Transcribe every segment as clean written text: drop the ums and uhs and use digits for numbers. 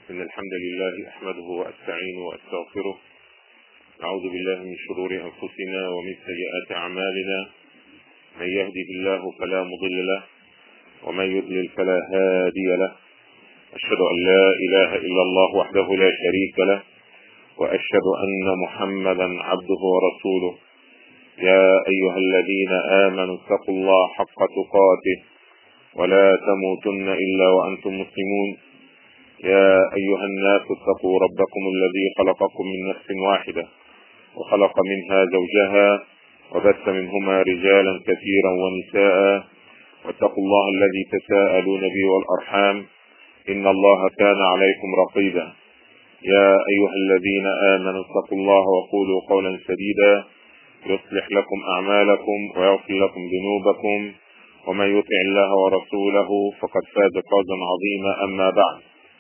إن الحمد لله أحمده وأستعينه وأستغفره. أعوذ بالله من شرور أنفسنا ومن سيئات أعمالنا. من يهده الله فلا مضل له ومن يضلل فلا هادي له. أشهد أن لا إله إلا الله وحده لا شريك له، وأشهد أن محمدا عبده ورسوله. يا أيها الذين آمنوا اتقوا الله حق تقاته ولا تموتن إلا وأنتم مسلمون. يا أيها الناس اتقوا ربكم الذي خلقكم من نفس واحدة وخلق منها زوجها وبث منهما رجالا كثيرا ونساء، واتقوا الله الذي تساءلون به والأرحام إن الله كان عليكم رقيبا. يا أيها الذين آمنوا اتقوا الله وقولوا قولا سديدا يصلح لكم أعمالكم ويغفر لكم ذنوبكم، ومن يطع الله ورسوله فقد فاز فوزا عظيما. أما بعد،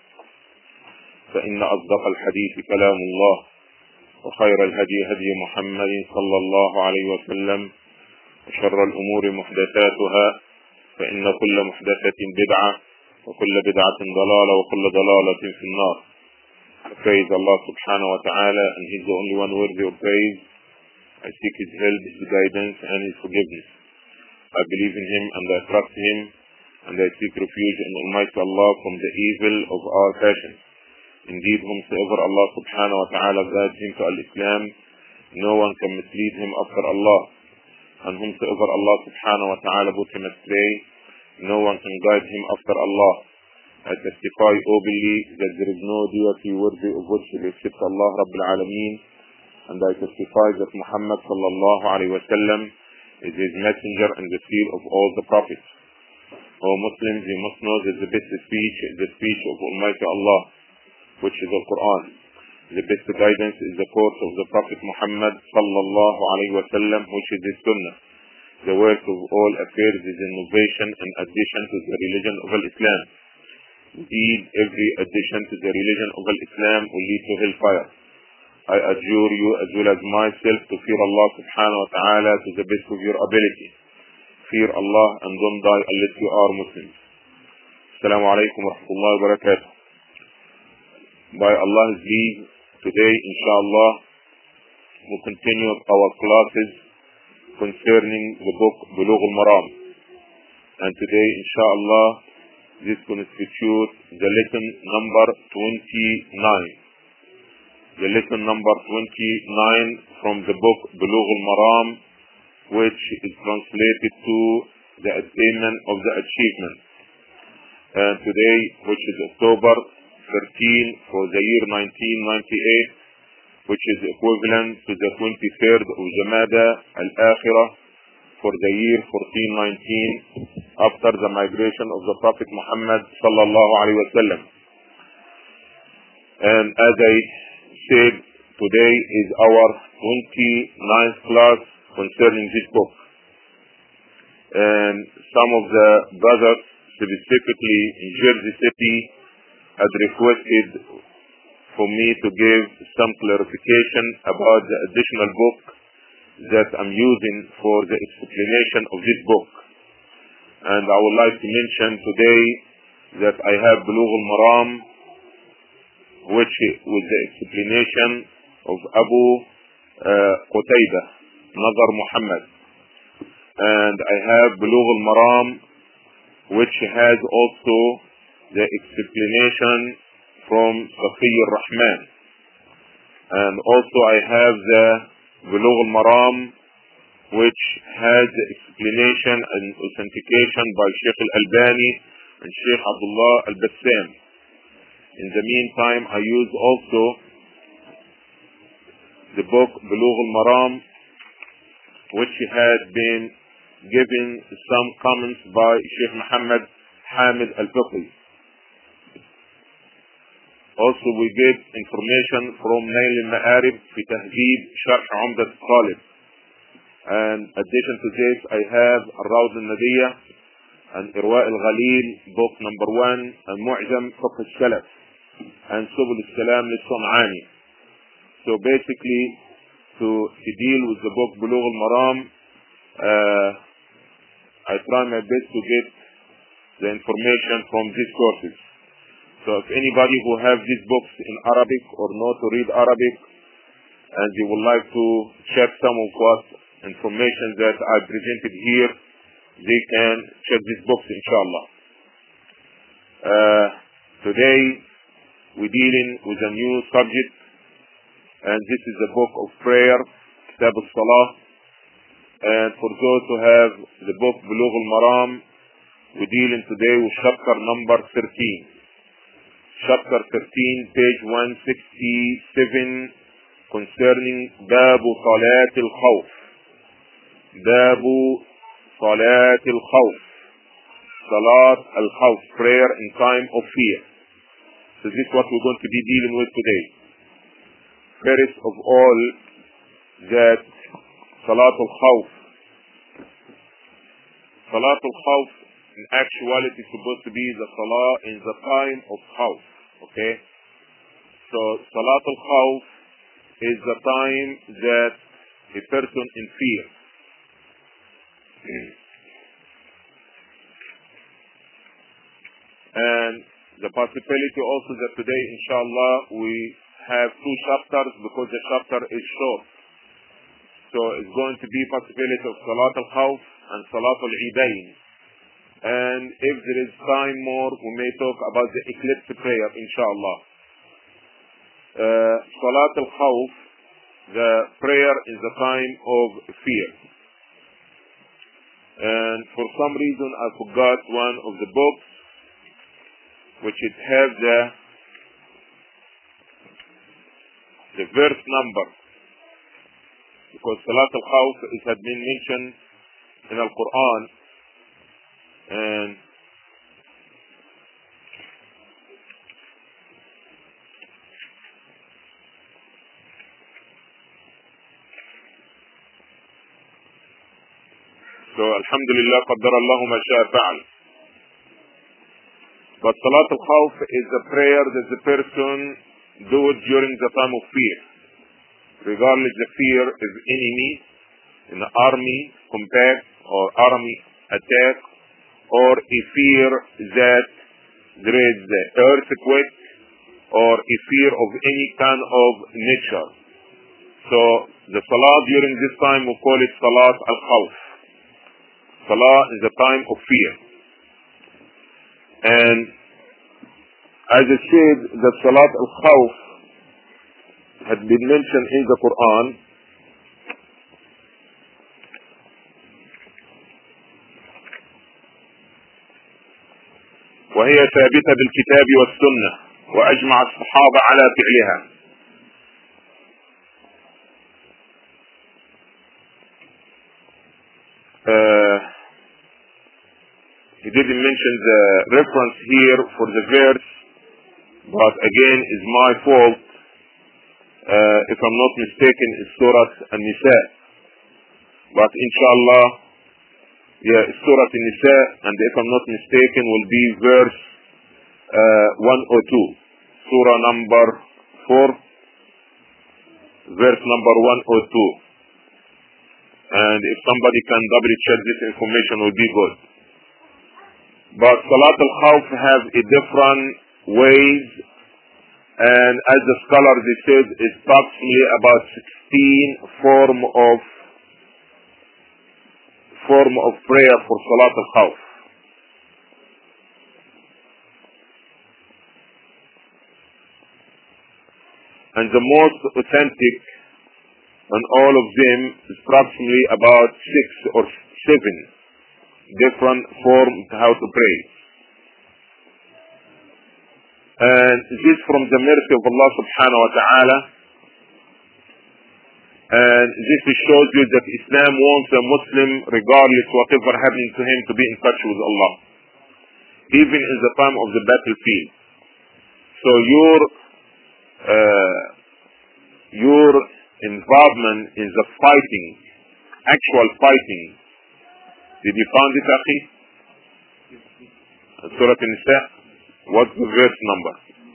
فإن أصدق الحديث كلام الله، وخير الهدي هدي محمد صلى الله عليه وسلم، وشر الأمور محدثاتها، فإن كل محدثة بدعة وكل بدعة ضلالة وكل ضلالة في النار. Praise Allah subhanahu wa ta'ala, and He is the only one worthy of praise. I seek His help, His guidance, and His forgiveness. I believe in Him and I trust Him, and I seek refuge in Almighty Allah from the evil of our passions. Indeed, whomsoever Allah subhanahu wa ta'ala guides him to al-Islam, no one can mislead him after Allah. And whomsoever Allah subhanahu wa ta'ala put him astray, no one can guide him after Allah. I testify openly that there is no deity worthy of worship except Allah Rabbil Alameen, and I testify that Muhammad sallallahu alayhi wa sallam is His messenger and the seal of all the prophets. O Muslims, you must know that the best speech is the speech of Almighty Allah, which is the Quran. The best guidance is the course of the Prophet Muhammad sallallahu alayhi wa sallam, which is His Sunnah. The worst of all affairs is innovation and addition to the religion of Islam. Indeed, every addition to the religion of Islam will lead to hellfire. I adjure you as well as myself to fear Allah subhanahu wa ta'ala to the best of your ability. Fear Allah and don't die unless you are Muslims. Assalamu alaikum wa rahmatullahi wa barakatuh. By Allah's leave, today inshallah we continue our classes concerning the book Bulugh al-Maram. And today inshallah this constitutes the lesson number 29. The lesson number 29 from the book Bulugh al-Maram, which is translated to the attainment of the achievement. And today, which is October 13 for the year 1998, which is equivalent to the 23rd of Jamada al-Akhirah for the year 1419 after the migration of the Prophet Muhammad sallallahu alaihi wasallam. And as I said, today is our 29th class concerning this book. And some of the brothers, specifically in Jersey City, had requested for me to give some clarification about the additional book that I'm using for the explanation of this book. And I would like to mention today that I have Bulugh al-Maram, which was the explanation of Abu Qutaydah, Nazar Muhammad. And I have Bulugh al-Maram, which has also the explanation from Safi al-Rahman. And also I have the Bulugh al-Maram, which has the explanation and authentication by Sheikh al-Albani and Sheikh Abdullah al-Bassam. In the meantime, I use also the book Bulugh al-Maram, which has been given some comments by Sheikh Muhammad Hamid al-Fiqhi. Also, we get information from Nail al-Ma'arib fi Tahdhib Sharh Umdat al-Talib. And in addition to this, I have Al-Rawd al-Nadiyah and Irwa al-Ghalil, book number 1, and Mu'jam Fiqh al-Salaf, and Subul al-Salam al-Sun'ani. So basically, to deal with the book Bulugh al-Maram, I try my best to get the information from these sources. So if anybody who have these books in Arabic or know to read Arabic and they would like to check some of what information that I presented here, they can check these books, inshallah. Today we're dealing with a new subject, and this is the book of prayer, Kitab al-Salah. And for those who have the book Bulugh al-Maram, we're dealing today with chapter number 13. Chapter 13, page 167, concerning Babu Salat al-Khawf. Babu Salat al-Khawf. Salat al-Khawf, prayer in time of fear. So this is what we're going to be dealing with today. First of all, that Salat al-Khawf. Salat al-Khawf in actuality is supposed to be the Salah in the time of Khawf. Okay? So Salat al-Khawf is the time that a person in fear. And the possibility also that today, inshallah, we have two chapters because the chapter is short. So it's going to be possibility of Salat al-Khawf and Salat al-Eidain. And if there is time more, we may talk about the eclipse prayer, inshallah. Salat al-Khawf, the prayer in the time of fear. And for some reason I forgot one of the books which it has the verse number, because Salat al-Khawf it had been mentioned in Al-Quran, and so alhamdulillah qaddar Allah ma sha'a fa'al. But Salat al-Khawf is a prayer that the person do it during the time of fear, regardless the fear is enemy in the army compact or army attack, or a fear that there is the earthquake, or a fear of any kind of nature. So the Salah during this time we call it Salat al-Khawf. Salah is the time of fear. And as I said, the Salat al-Khawf had been mentioned in the Quran. وهي ثابتة بالكتاب والسنة وأجمع الصحابة على فعلها. He didn't mention the reference here for the verse, but again is my fault. If I'm not mistaken, it's Surah An-Nisa. But inshallah, it's Surah An-Nisa, and if I'm not mistaken, will be verse 102. Surah number 4, verse number 102. And if somebody can double check this information, will be good. But Salat al-Khawf have a different ways, and as the scholars they said, it's approximately about 16 form of prayer for Salat al-Khawf. And the most authentic on all of them is approximately about 6 or 7 different forms how to pray. And this from the mercy of Allah subhanahu wa ta'ala, and this shows you that Islam wants a Muslim, regardless whatever happening to him, to be in touch with Allah, even in the time of the battlefield. So your involvement in the fighting, actual fighting, did you find it, Akhi? Surah An-Nisa, what's the verse number?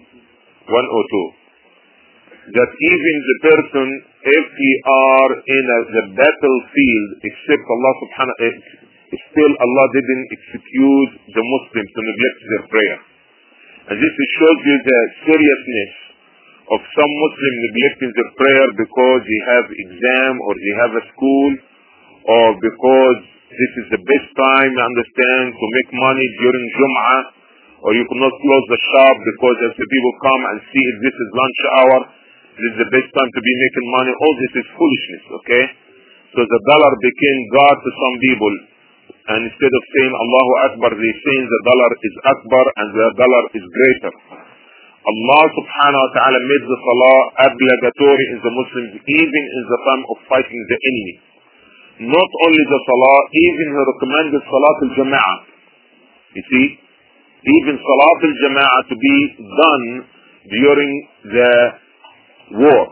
102. That even the person, if he are in the battlefield, except Allah subhanahu wa ta'ala, still Allah didn't excuse the Muslims to neglect their prayer. And this shows you the seriousness of some Muslim neglecting their prayer because they have exam or they have a school, or because this is the best time, understand, to make money during Jum'ah, or you cannot close the shop because as the people come and see if this is lunch hour, this is the best time to be making money. All this is foolishness, okay? So the dollar became God to some people, and instead of saying Allahu Akbar, they saying the dollar is Akbar and the dollar is greater. Allah subhanahu wa ta'ala made the salah obligatory in the Muslims even in the time of fighting the enemy. Not only the salah, even he recommended salat al-jama'ah. You see, even salat al-jama'ah to be done during the war.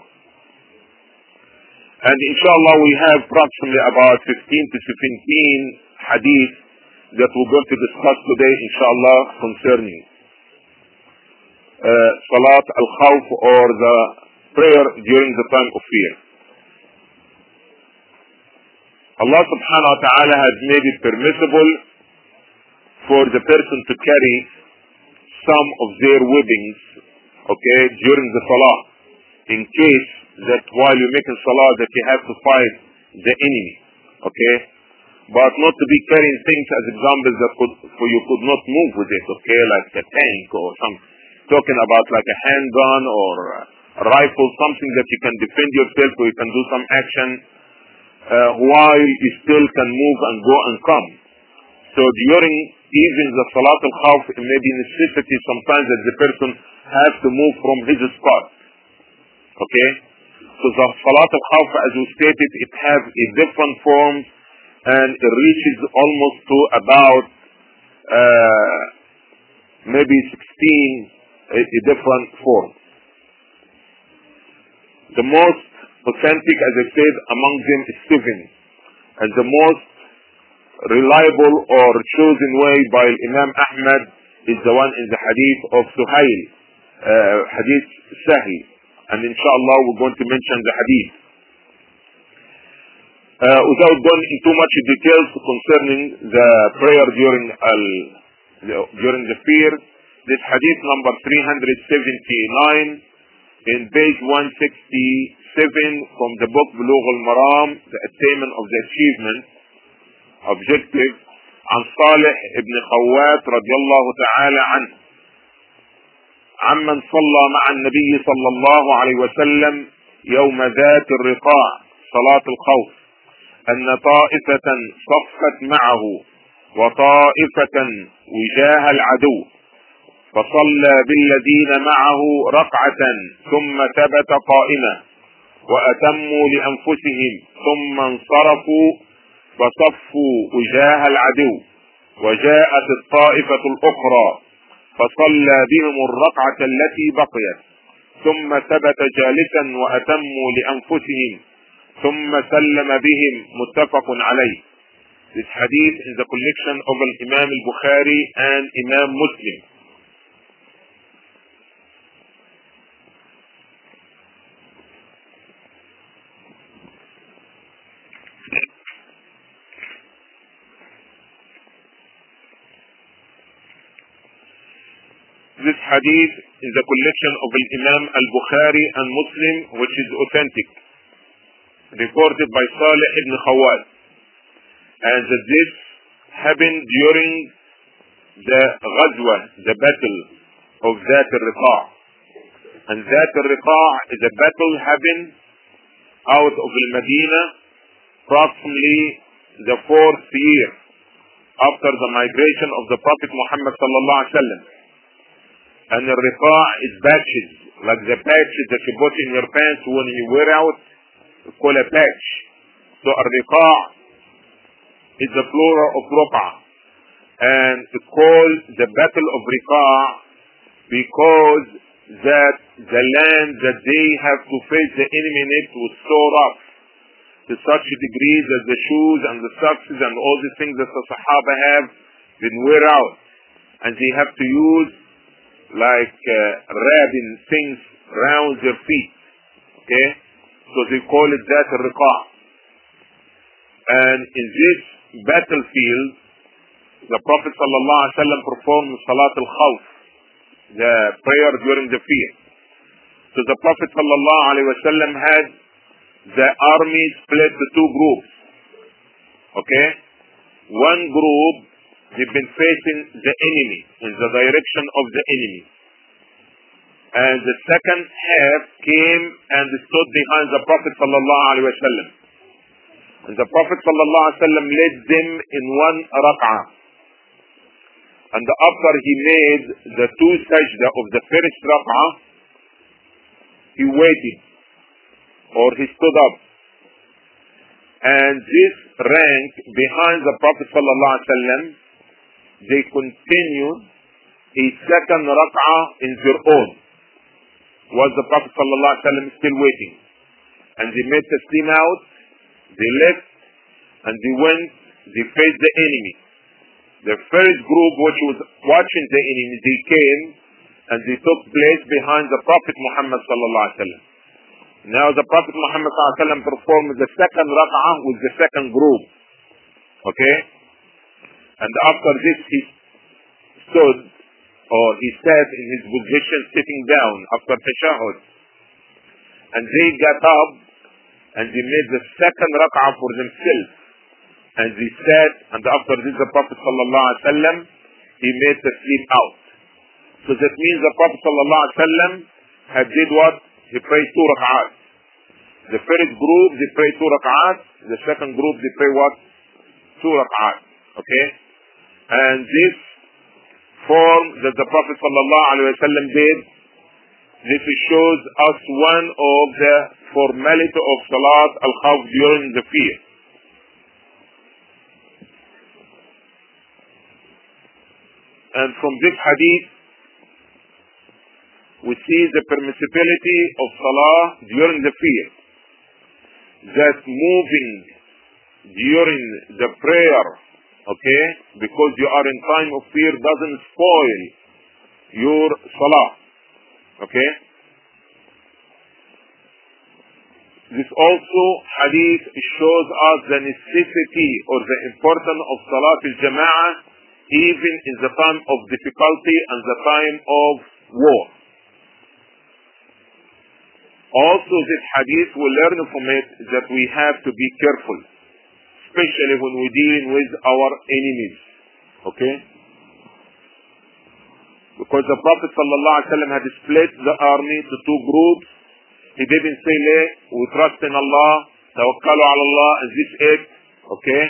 And inshallah we have approximately about 15 to 17 hadith that we're going to discuss today inshallah concerning salat al-khawf, or the prayer during the time of fear. Allah subhanahu wa ta'ala has made it permissible for the person to carry some of their weapons, okay, during the salah, in case that while you're making salah that you have to fight the enemy, okay, but not to be carrying things as examples that you could not move with it, okay, like a tank or something. Talking about like a handgun or a rifle, something that you can defend yourself or you can do some action while you still can move and go and come. So during even the salat al-khawf, it may be necessity sometimes that the person has to move from his spot. Okay? So the salat al-khawf, as we stated, it has a different form and it reaches almost to about maybe 16 a different form. The most authentic, as I said, among them is 7. And the most reliable or chosen way by Imam Ahmad is the one in the hadith of Suhail, hadith Sahl. And inshallah we're going to mention the hadith. Without going into much details concerning the prayer during the fear, this hadith number 379 in page 167 from the book Bulugh al-Maram, the attainment of the achievement, objective, عن صالح ابن خوات رضي الله تعالى عنه عمن صلى مع النبي صلى الله عليه وسلم يوم ذات الرقاع صلاة الخوف أن طائفة صفت معه وطائفة وجاه العدو، فصلى بالذين معه ركعة ثم ثبت قائما وأتموا لأنفسهم ثم انصرفوا فصفوا وجاه العدو، وجاءت الطائفة الأخرى فصلى بهم الركعة التي بقيت ثم ثبت جالسا وأتموا لأنفسهم ثم سلم بهم. متفق عليه. This hadith is the collection of Imam al-Bukhari and Imam Muslim. This hadith is the collection of Imam al-Bukhari and Muslim, which is authentic, reported by Salih ibn Khawat, and that this happened during the Ghazwa, the battle of Zat al-Riqa'. And Zat al-Riqa' is a battle happened out of Medina approximately the 4th year after the migration of the Prophet Muhammad sallallahu alaihi wasallam. And the riqa' is patches, like the patches that you put in your pants when you wear out, it's called a patch. So a riqa' is the plural of ruqa'. And it's called the Battle of Riqa' because that the land that they have to face the enemy in it was so rough, to such a degree that the shoes and the socks and all the things that the Sahaba have been wear out. And they have to use like wrapping things around their feet. Okay? So they call it that riqa'. And in this battlefield, the Prophet ﷺ performed Salat al-Khawf. the prayer during the fear. So the Prophet ﷺ had the army split to two groups. Okay? One group, they've been facing the enemy, in the direction of the enemy. And the second half came and stood behind the Prophet ﷺ. And the Prophet ﷺ led them in one rak'ah. And after he made the two sajda of the first rak'ah, he waited, or he stood up. And this rank behind the Prophet ﷺ, they continued a second rak'ah in their own, while the Prophet ﷺ still waiting. And they made taslim out, they left, and they went, they faced the enemy. The first group which was watching the enemy, they came and they took place behind the Prophet Muhammad ﷺ. Now the Prophet Muhammad ﷺ performed the second rak'ah with the second group. Okay? And after this he stood, or he sat in his position sitting down after tashahhud. And they got up and they made the second rak'ah for themselves. And they sat, and after this the Prophet ﷺ, he made the sleep out. So that means the Prophet ﷺ had did what? He prayed two rak'ahs. The first group, they pray two rak'ahs. The second group, they pray what? Two rak'ahs. Okay? And this form that the Prophet ﷺ did, this shows us one of the formality of Salat al-Khawf during the fear. And from this hadith, we see the permissibility of Salah during the fear. That moving during the prayer, okay, because you are in time of fear, doesn't spoil your Salah. Okay? This also hadith shows us the necessity or the importance of Salat al-Jama'ah even in the time of difficulty and the time of war. Also this hadith, we learn from it that we have to be careful, especially when we're dealing with our enemies. Okay? Because the Prophet ﷺ had split the army to two groups. He didn't say, we trust in Allah, tawakkalu ala Allah, and this it. Okay?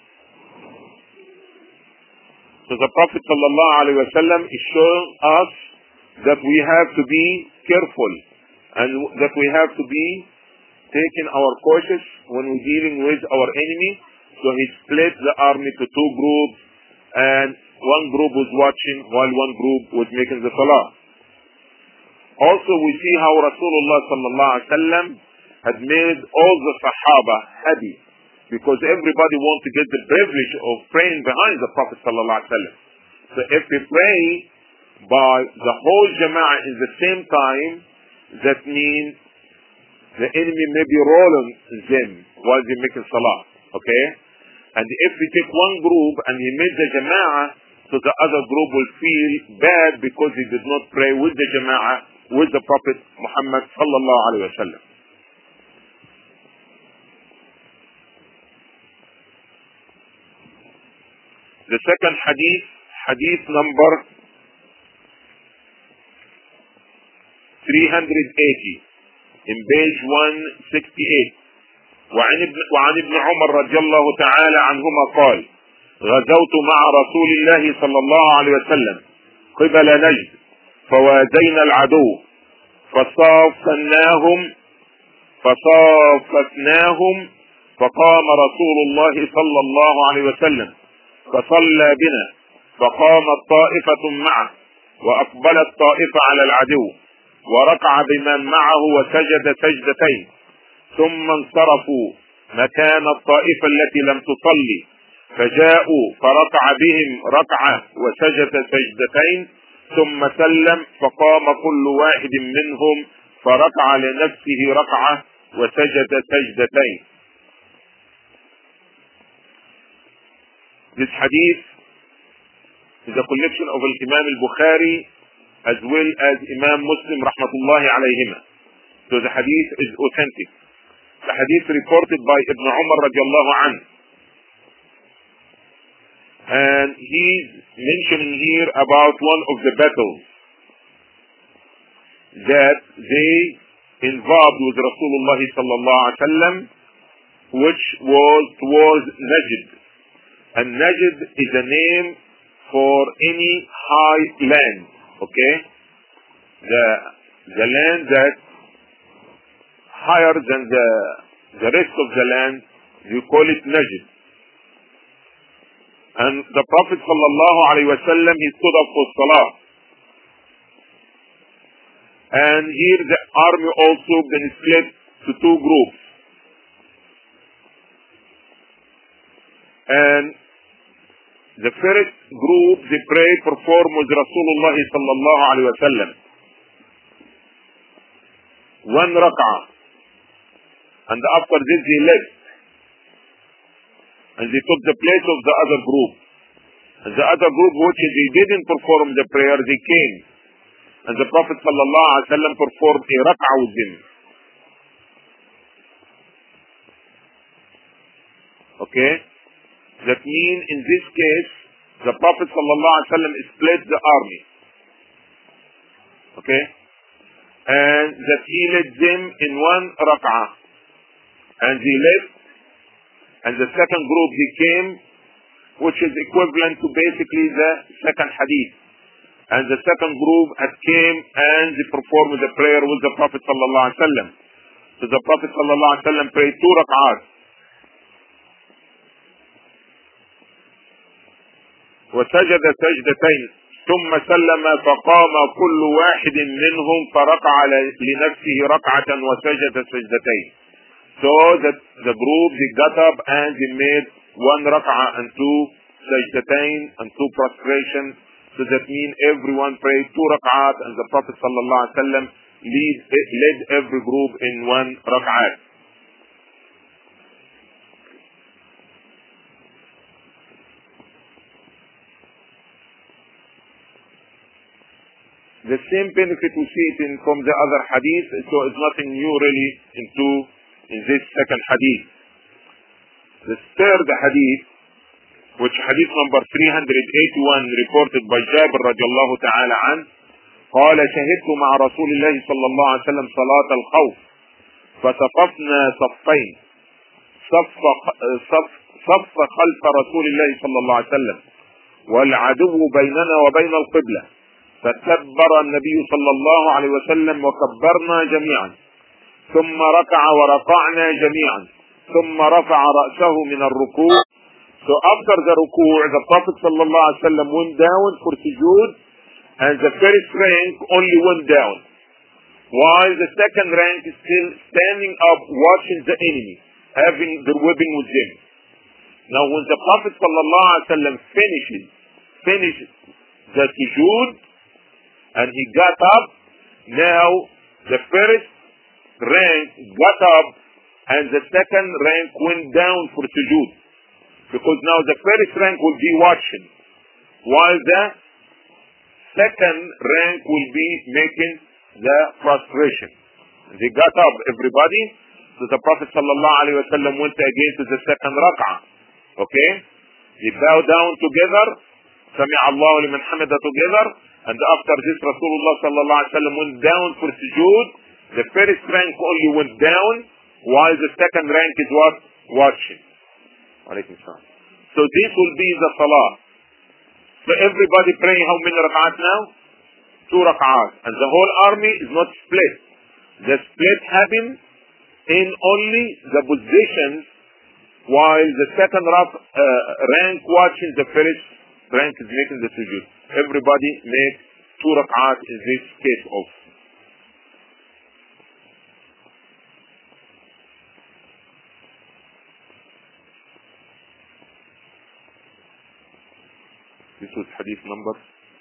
So the Prophet ﷺ is showing us that we have to be careful and that we have to be taking our cautious when we're dealing with our enemy. So he split the army to two groups, and one group was watching while one group was making the salah. Also we see how Rasulullah ﷺ had made all the Sahaba happy, because everybody wants to get the privilege of praying behind the Prophet ﷺ. So if we pray by the whole Jama'ah in the same time, that means the enemy may be rolling them while they're making salah. Okay? And if we take one group and he made the Jama'ah, so the other group will feel bad because he did not pray with the Jama'ah, with the Prophet Muhammad sallallahu alayhi wa sallam. The second hadith, hadith number 380 in page 168. وعن ابن عمر رضي الله تعالى عنهما قال: غزوت مع رسول الله صلى الله عليه وسلم قبل نجد فوازينا العدو فصاففناهم فقام رسول الله صلى الله عليه وسلم فصلى بنا فقامت طائفة معه وأقبلت طائفة على العدو وركع بمن معه وسجد سجدتين ثم انصرفوا مكان الطائفة التي لم تصلي فجاءوا فركع بهم ركعة وسجد سجدتين ثم سلم فقام كل واحد منهم فركع لنفسه ركعة وسجد سجدتين. This hadith is a collection of Imam al-Bukhari as well as Imam Muslim rahmatullahi alayhima. So the hadith is authentic. The hadith reported by Ibn Umar radiallahu anhu. And he's mentioning here about one of the battles that they involved with Rasulullah sallallahu alaihi wasallam, which was towards Najd. And Najd is a name for any high land, okay? The land that higher than the rest of the land, you call it Najd. And the Prophet sallallahu alaihi wasallam, he stood up for salah. And here the army also been split to two groups. And the first group, they pray, perform with Rasulullah sallallahu alaihi wasallam one rak'ah. And after this they left. And they took the place of the other group. And the other group, which they didn't perform the prayer, they came. And the Prophet sallallahu alaihi wasallam performed a rak'ah with them. Okay? That means in this case, the Prophet sallallahu alaihi wasallam split the army. Okay? And that he led them in one rak'ah. And they left. And the second group, they came, which is equivalent to basically the second hadith. And the second group had came and they performed the prayer with the Prophet sallallahu alaihi wasallam. So the Prophet sallallahu alaihi wasallam prayed 2 rak'ahs. وسجد سجدتين ثم سلم فقام كل واحد منهم فركع لنفسه ركعة وسجد سجدتين. So the group, they got up and they made 1 rak'ah and 2 sajdatain and 2 prostrations. So that means everyone prayed 2 rak'ahs and the Prophet sallallahu alaihi wasallam led every group in 1 rak'ah. The same benefit we see it from the other hadith, so it's nothing new really in this second hadith. The third hadith, which hadith number 381, reported by Jabir radiallahu ta'ala an, قال شهدت مع رسول الله صلى الله عليه وسلم صلاة الخوف فصففنا صفين صف خلف رسول الله صلى الله عليه وسلم والعدو بيننا وبين القبلة فكبر النبي صلى الله عليه وسلم وكبرنا جميعا ثم ركع ورفعنا جميعا ثم رفع رأسه من الركوع. So after the ruku', the Prophet sallallahu alaihi wasallam went down for sujood, and the first rank only went down, while the second rank is still standing up watching the enemy, having their weapon with them. Now when the Prophet sallallahu alaihi wasallam finished the sujood, and he got up, now the first rank got up, and the second rank went down for sujood. Because now the first rank will be watching, while the second rank will be making the prostration. They got up, everybody. So the Prophet sallallahu alaihi wasallam went again to the second rak'ah. Okay? They bow down together, Sami Allahu liman hamida together, and after this Rasulullah sallallahu alaihi wasallam went down for sujood. The first rank only went down, while the second rank is what? Watching. So this will be the salah. So everybody praying how many rak'ahs now? 2 rak'ahs. And the whole army is not split. The split happened in only the positions, while the second rank watching, the first rank is making the sujood. Everybody make 2 rak'ahs in this case also. This was hadith number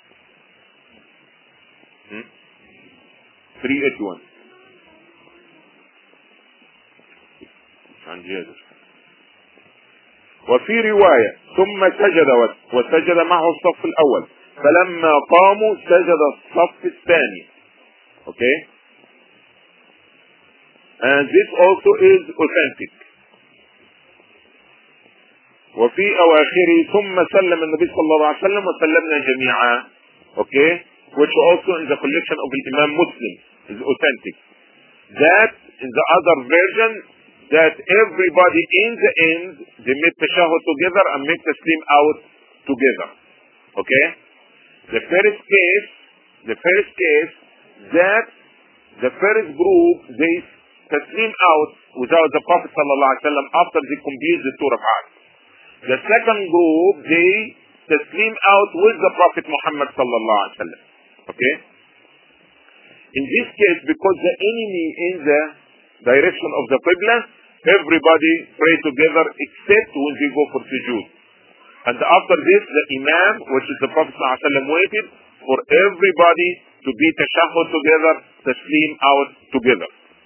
381 عن جابر. وفي رواية ثم سجد وسجد معه الصف الأول فلما قاموا سجد الصف الثاني. Okay, and this also is authentic. وفي أواخره ثم سلم النبي صلى الله عليه وسلم وسلمنا جميعا. Okay, which also in the collection of Imam Muslim is authentic. That in the other version, that everybody in the end they make tashahhud together and make taslim out together. Okay, the first case that the first group they taslim out without the Prophet sallallahu alaihi wasallam after they complete the 2 rak'at. The second group they taslim out with the Prophet Muhammad sallallahu alaihi wasallam. Okay, in this case, because the enemy in the direction of the Qibla, everybody pray together except when they go for sujood. And after this, the Imam, which is the Prophet sallallahu alaihi wasallam, waited for everybody to be tashahhud together, taslim out together.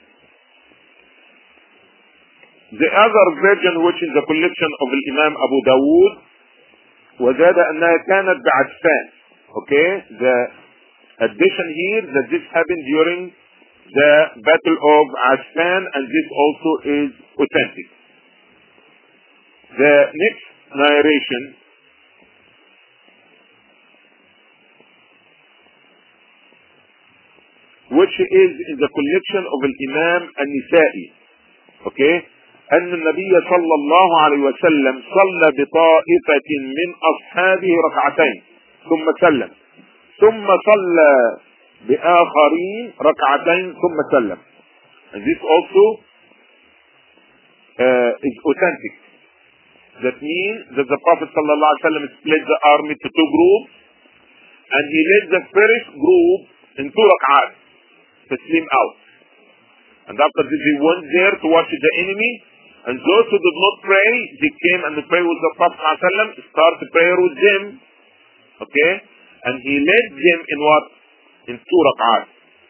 The other version, which is the collection of Imam Abu Dawud, وزاد أنها كانت بعدفان. Okay, the addition here that this happened during the Battle of Asfan, and this also is authentic. The next narration which is in the collection of Imam An-Nisa'i. Okay, أن النبي صلى الله عليه وسلم صلى بطائفة من أصحابه ركعتين ثم سلم ثم صلى بآخرين ركعتين ثم سلم. And this also is authentic. That means that the Prophet صلى الله عليه وسلم split the army to 2 groups, and he led the first group in 2 rak'at, taslim out. And after this he went there to watch the enemy, and those who did not pray, they came and they prayed with the Prophet صلى الله عليه وسلم, started prayer with them. Okay, and he led them in what? In 2 rak'at.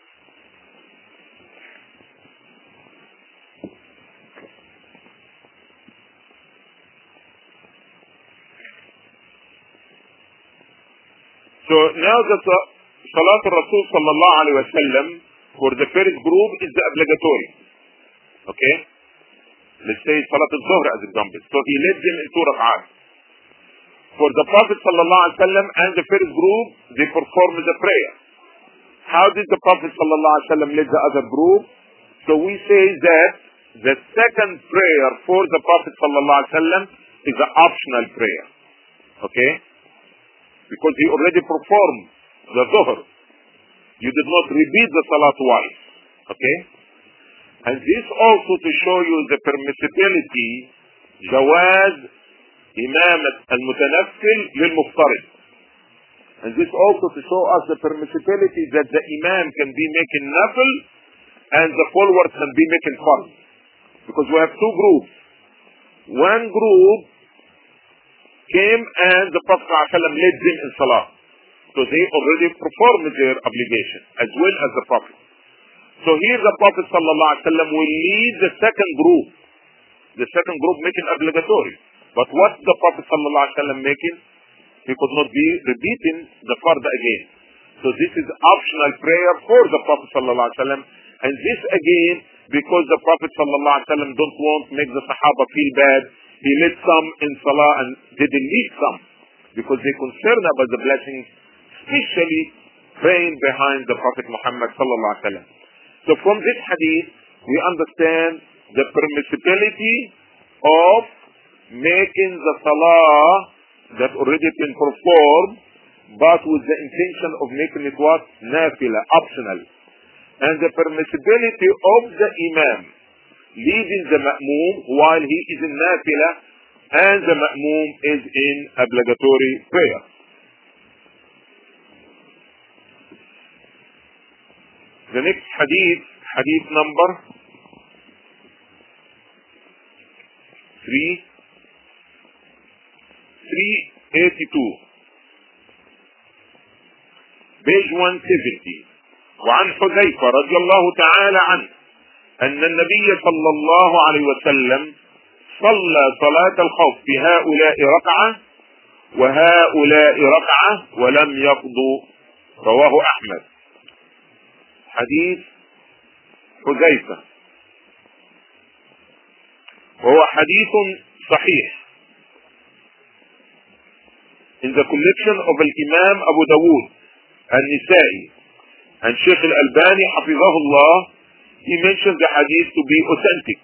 So now that the Salat al-Rasul sallallahu alayhi wa sallam for the first group is the obligatory. Okay, let's say Salat al-Zuhr as example. So he led them in 2 rak'at. For the Prophet sallallahu alaihi wasallam and the first group, they performed the prayer. How did the Prophet sallallahu alaihi wasallam lead the other group? So we say that the second prayer for the Prophet sallallahu alaihi wasallam is an optional prayer. Okay, because he already performed the Dhuhr. You did not repeat the Salah twice. Okay, and this also to show you the permissibility, jawaz إمامة المتنفل للمفترض. And this also to show us the permissibility that the Imam can be making nafil and the followers can be making fard. Because we have 2 groups. One group came and the Prophet ﷺ led them in Salah. So they already performed their obligation as well as the Prophet. So here the Prophet ﷺ will lead the second group. The second group making obligatory. But what the Prophet ﷺ making? He could not be repeating the fard again. So this is optional prayer for the Prophet ﷺ. And this again, because the Prophet ﷺ don't want to make the Sahaba feel bad, he led some in Salah and didn't lead some. Because they concerned about the blessings, especially praying behind the Prophet Muhammad ﷺ. So from this hadith, we understand the permissibility of making the salah that already been performed, but with the intention of making it what? Nafila, optional. And the permissibility of the Imam leading the Ma'moom while he is in Nafila and the Ma'moom is in obligatory prayer. The next hadith, hadith number 382, page 170. وعن حذيفة رضي الله تعالى عنه أن النبي صلى الله عليه وسلم صلى صلاة الخوف بهؤلاء ركعة وهؤلاء ركعة ولم يقضوا. رواه أحمد. حديث حذيفة، وهو حديث صحيح in the collection of الإمام أبو داود النسائي and Sheikh Al-Albani حفظه he mentioned the hadith to be authentic.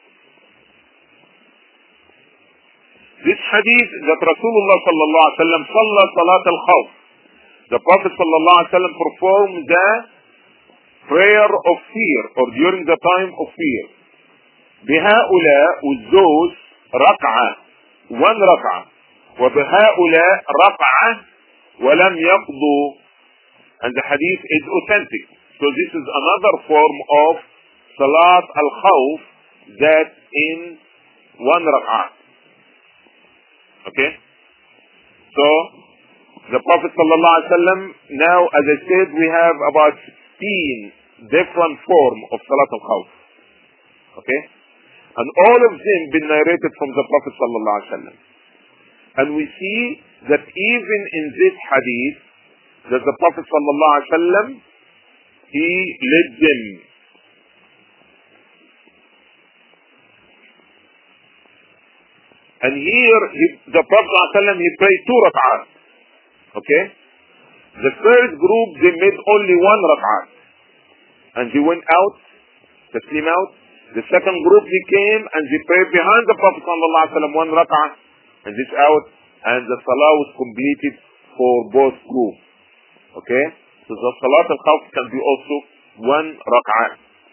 This hadith that Rasulullah sallallahu alaihi wasallam صلى صلاة الخوف, the Prophet sallallahu alaihi wasallam performed the prayer of fear or during the time of fear. بهؤلاء, with those, ركعة, one ركعة, وبهؤلاء ركعة ولم يقضوا, and the hadith is authentic. So this is another form of Salat al-Khawf that in one rak'ah. Okay? So, the Prophet sallallahu alaihi wasallam, now as I said, we have about 15 different forms of Salat al-Khawf. Okay? And all of them been narrated from the Prophet sallallahu alaihi wasallam. And we see that even in this hadith, that the Prophet sallallahu alaihi wasallam, he led them. And here, the Prophet sallallahu alaihi wasallam, he prayed 2 rak'ahs. Okay? The first group, they made only 1 rak'ah. And they went out, taslim out. The second group, he came and they prayed behind the Prophet sallallahu alaihi wasallam 1 rak'ah. And this out. And the salah was completed for both groups. Okay? So the Salat al-Khawf can be also 1 rak'ah.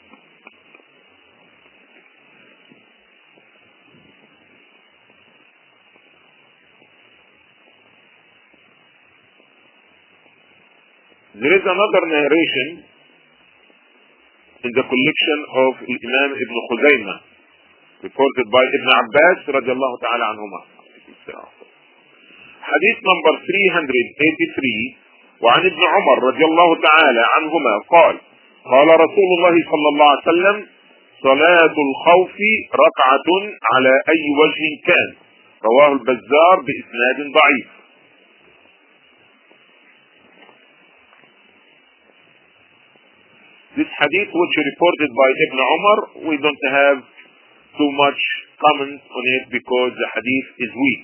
There is another narration in the collection of Imam Ibn Khuzaymah, reported by Ibn Abbas radiallahu ta'ala anhuma. Hadith number 383. وعن ابن عمر رضي الله تعالى عنهما قال قال رسول الله صلى الله عليه وسلم صلاة الخوف ركعة على أي وجه كان. رواه البزار بإسناد ضعيف. This hadith which is reported by Ibn Umar, we don't have too much comment on it because the hadith is weak.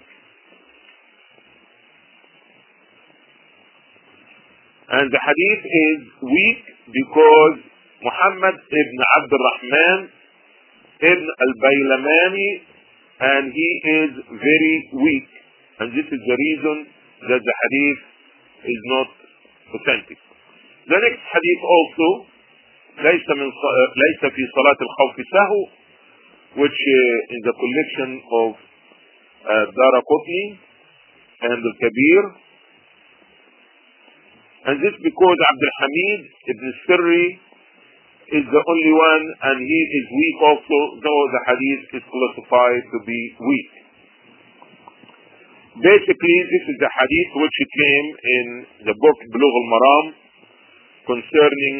And the hadith is weak because Muhammad ibn Abd al-Rahman ibn al-Baylamani, and he is very weak. And this is the reason that the hadith is not authentic. The next hadith also, ليس في صلاة الخوف سهو, which in the collection of Daraqutni and al-Kabir. And this because Abdul Hamid ibn Sirri is the only one, and he is weak also, though the hadith is classified to be weak. Basically, this is the hadith which came in the book Bulugh al-Maram concerning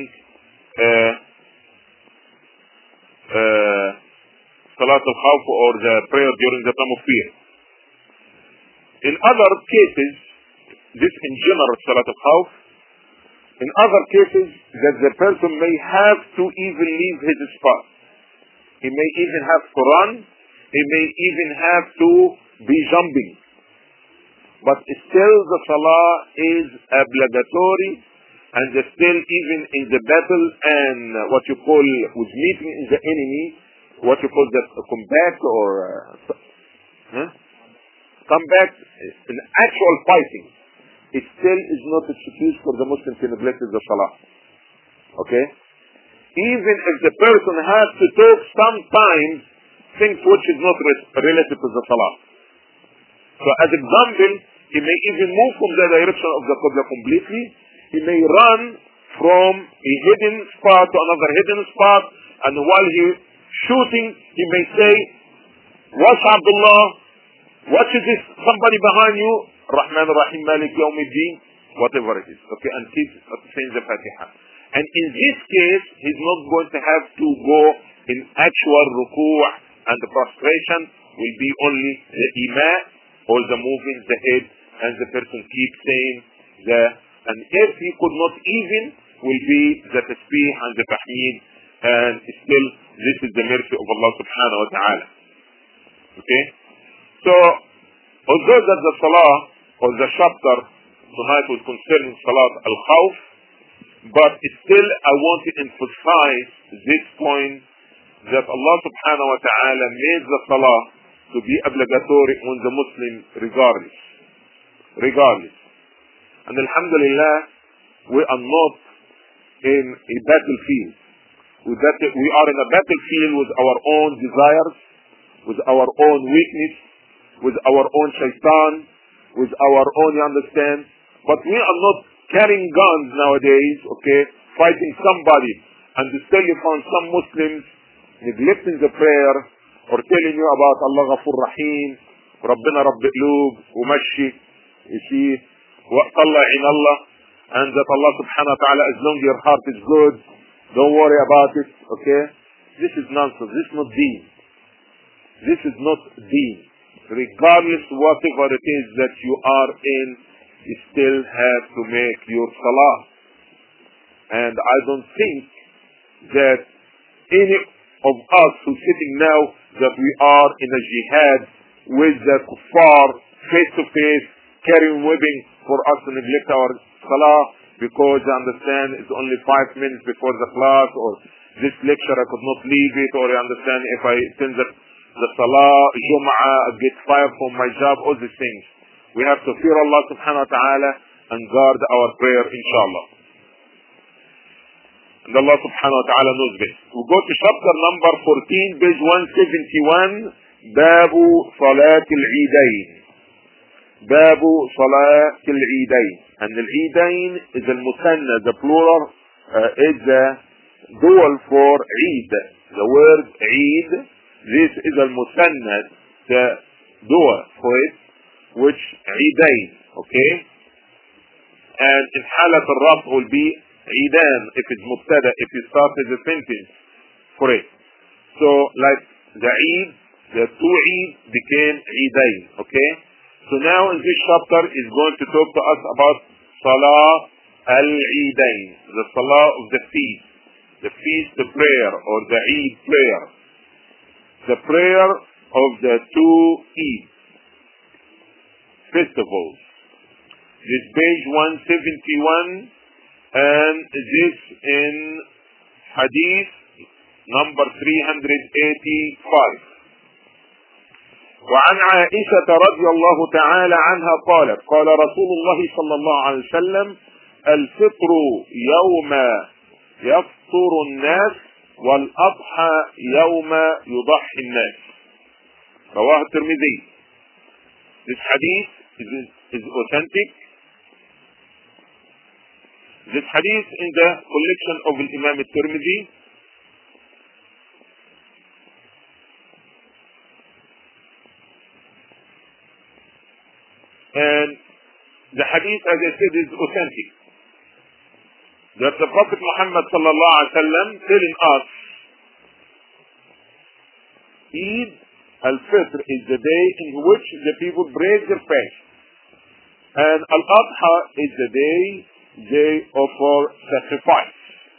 Salat al-Khawf, or the prayer during the time of fear. In other cases, this in general Salat al-Khawf, in other cases that the person may have to even leave his spot. He may even have to run, he may even have to be jumping. But still the salah is obligatory, and still even in the battle and what you call with meeting in the enemy, what you call the combat or combat, in actual fighting, it still is not an excuse for the Muslim to neglect the salah. Okay? Even if the person has to talk sometimes things which is not related to the salah. So as example, he may even move from the direction of the Qibla completely. He may run from a hidden spot to another hidden spot, and while he shooting, he may say, "Watch Abdullah, watch this, somebody behind you, Rahman Rahim Malik Yawmiddin," whatever it is. Okay, and keep saying the Fatiha. And in this case, he's not going to have to go in actual ruku' and the prostration will be only the ima, or the moving the head and the person keeps saying and if he could not even, will be the tasbih and the tahmid, and still this is the mercy of Allah subhanahu wa ta'ala. Okay? So, although that the salah or the chapter tonight was concerning salat al-khawf, but still I want to emphasize this point that Allah subhanahu wa ta'ala made the salah to be obligatory on the Muslim regardless. And alhamdulillah, we are not in a battlefield. We are in a battlefield with our own desires, with our own weakness, with our own shaitan, with our own, you understand? But we are not carrying guns nowadays, okay, fighting somebody. And still you found some Muslims neglecting the prayer or telling you about Allah Ghafur Rahim, Rabbina Rabbi Qulub, Umashi, you see, Waqtalla in Allah, and that Allah subhanahu wa ta'ala, as long as your heart is good, don't worry about it, okay? This is nonsense. This is not deen. This is not deen. Regardless whatever it is that you are in, you still have to make your salah. And I don't think that any of us who's sitting now that we are in a jihad with the kuffar face to face, carrying weapons for us to neglect our salah because I understand it's only 5 minutes before the class, or this lecture I could not leave it, or I understand if I attend the salah, Jum'ah, I get fired from my job, all these things. We have to fear Allah subhanahu wa ta'ala and guard our prayer, inshallah. And Allah subhanahu wa ta'ala knows best. We go to chapter number 14, page 171, Babu Salat al-Eidain. Babu Salat al-Eidain. And al-Eidain is al-Musanna, the plural is the dual for Eid. The word Eid, this is al-Musanna, the dual for it, which Eidain, okay? And in Halat al-Raf will be Eidan, if it's Mubtada, if you start with a sentence for it. So, like the Eid, the two Eid became Eidain, okay? So now in this chapter is going to talk to us about Salah al-Eidain, the Salah of the feast prayer, or the Eid prayer. The prayer of the two Eid festivals. This page 171, and this in Hadith number 385. وعن عائشة رضي الله تعالى عنها قالت قال رسول الله صلى الله عليه وسلم الفطر يوم يفطر الناس والأضحى يوم يضحي الناس. رواه الترمذي. This hadith is authentic. This hadith in the collection of Imam al-Tirmidhi. And the hadith, as I said, is authentic. That the Prophet Muhammad sallallahu alaihi wasallam telling us, Eid al-Fitr is the day in which the people break their fast. And Al-Adha is the day they offer sacrifice.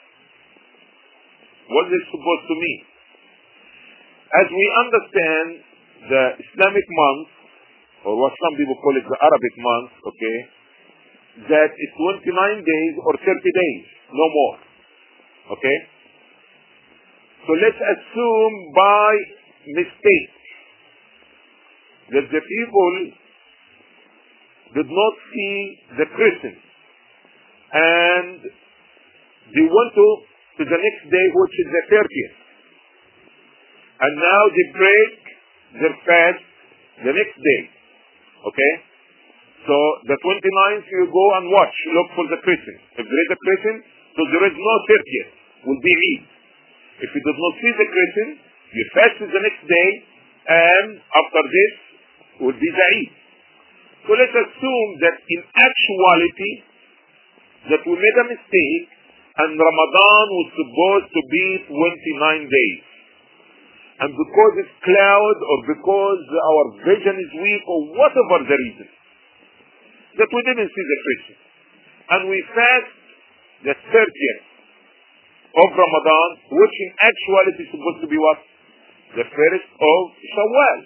What is it supposed to mean? As we understand the Islamic month, or what some people call it the Arabic month, okay, that is 29 days or 30 days, no more. Okay? So let's assume by mistake that the people did not see the crescent and they went to the next day, which is the 30th. And now they break their fast the next day. Okay? So the 29th you go and watch, look for the crescent. If there is a crescent, so there is no 30th, will be Eid. If you did not see the crescent, you fast the next day, and after this will be the Eid. So let's assume that in actuality, that we made a mistake, and Ramadan was supposed to be 29 days. And because it's cloud, or because our vision is weak, or whatever the reason, that we didn't see the Christian. And we fast the 30th of Ramadan, which in actuality is supposed to be what? The 1st of Shawwal.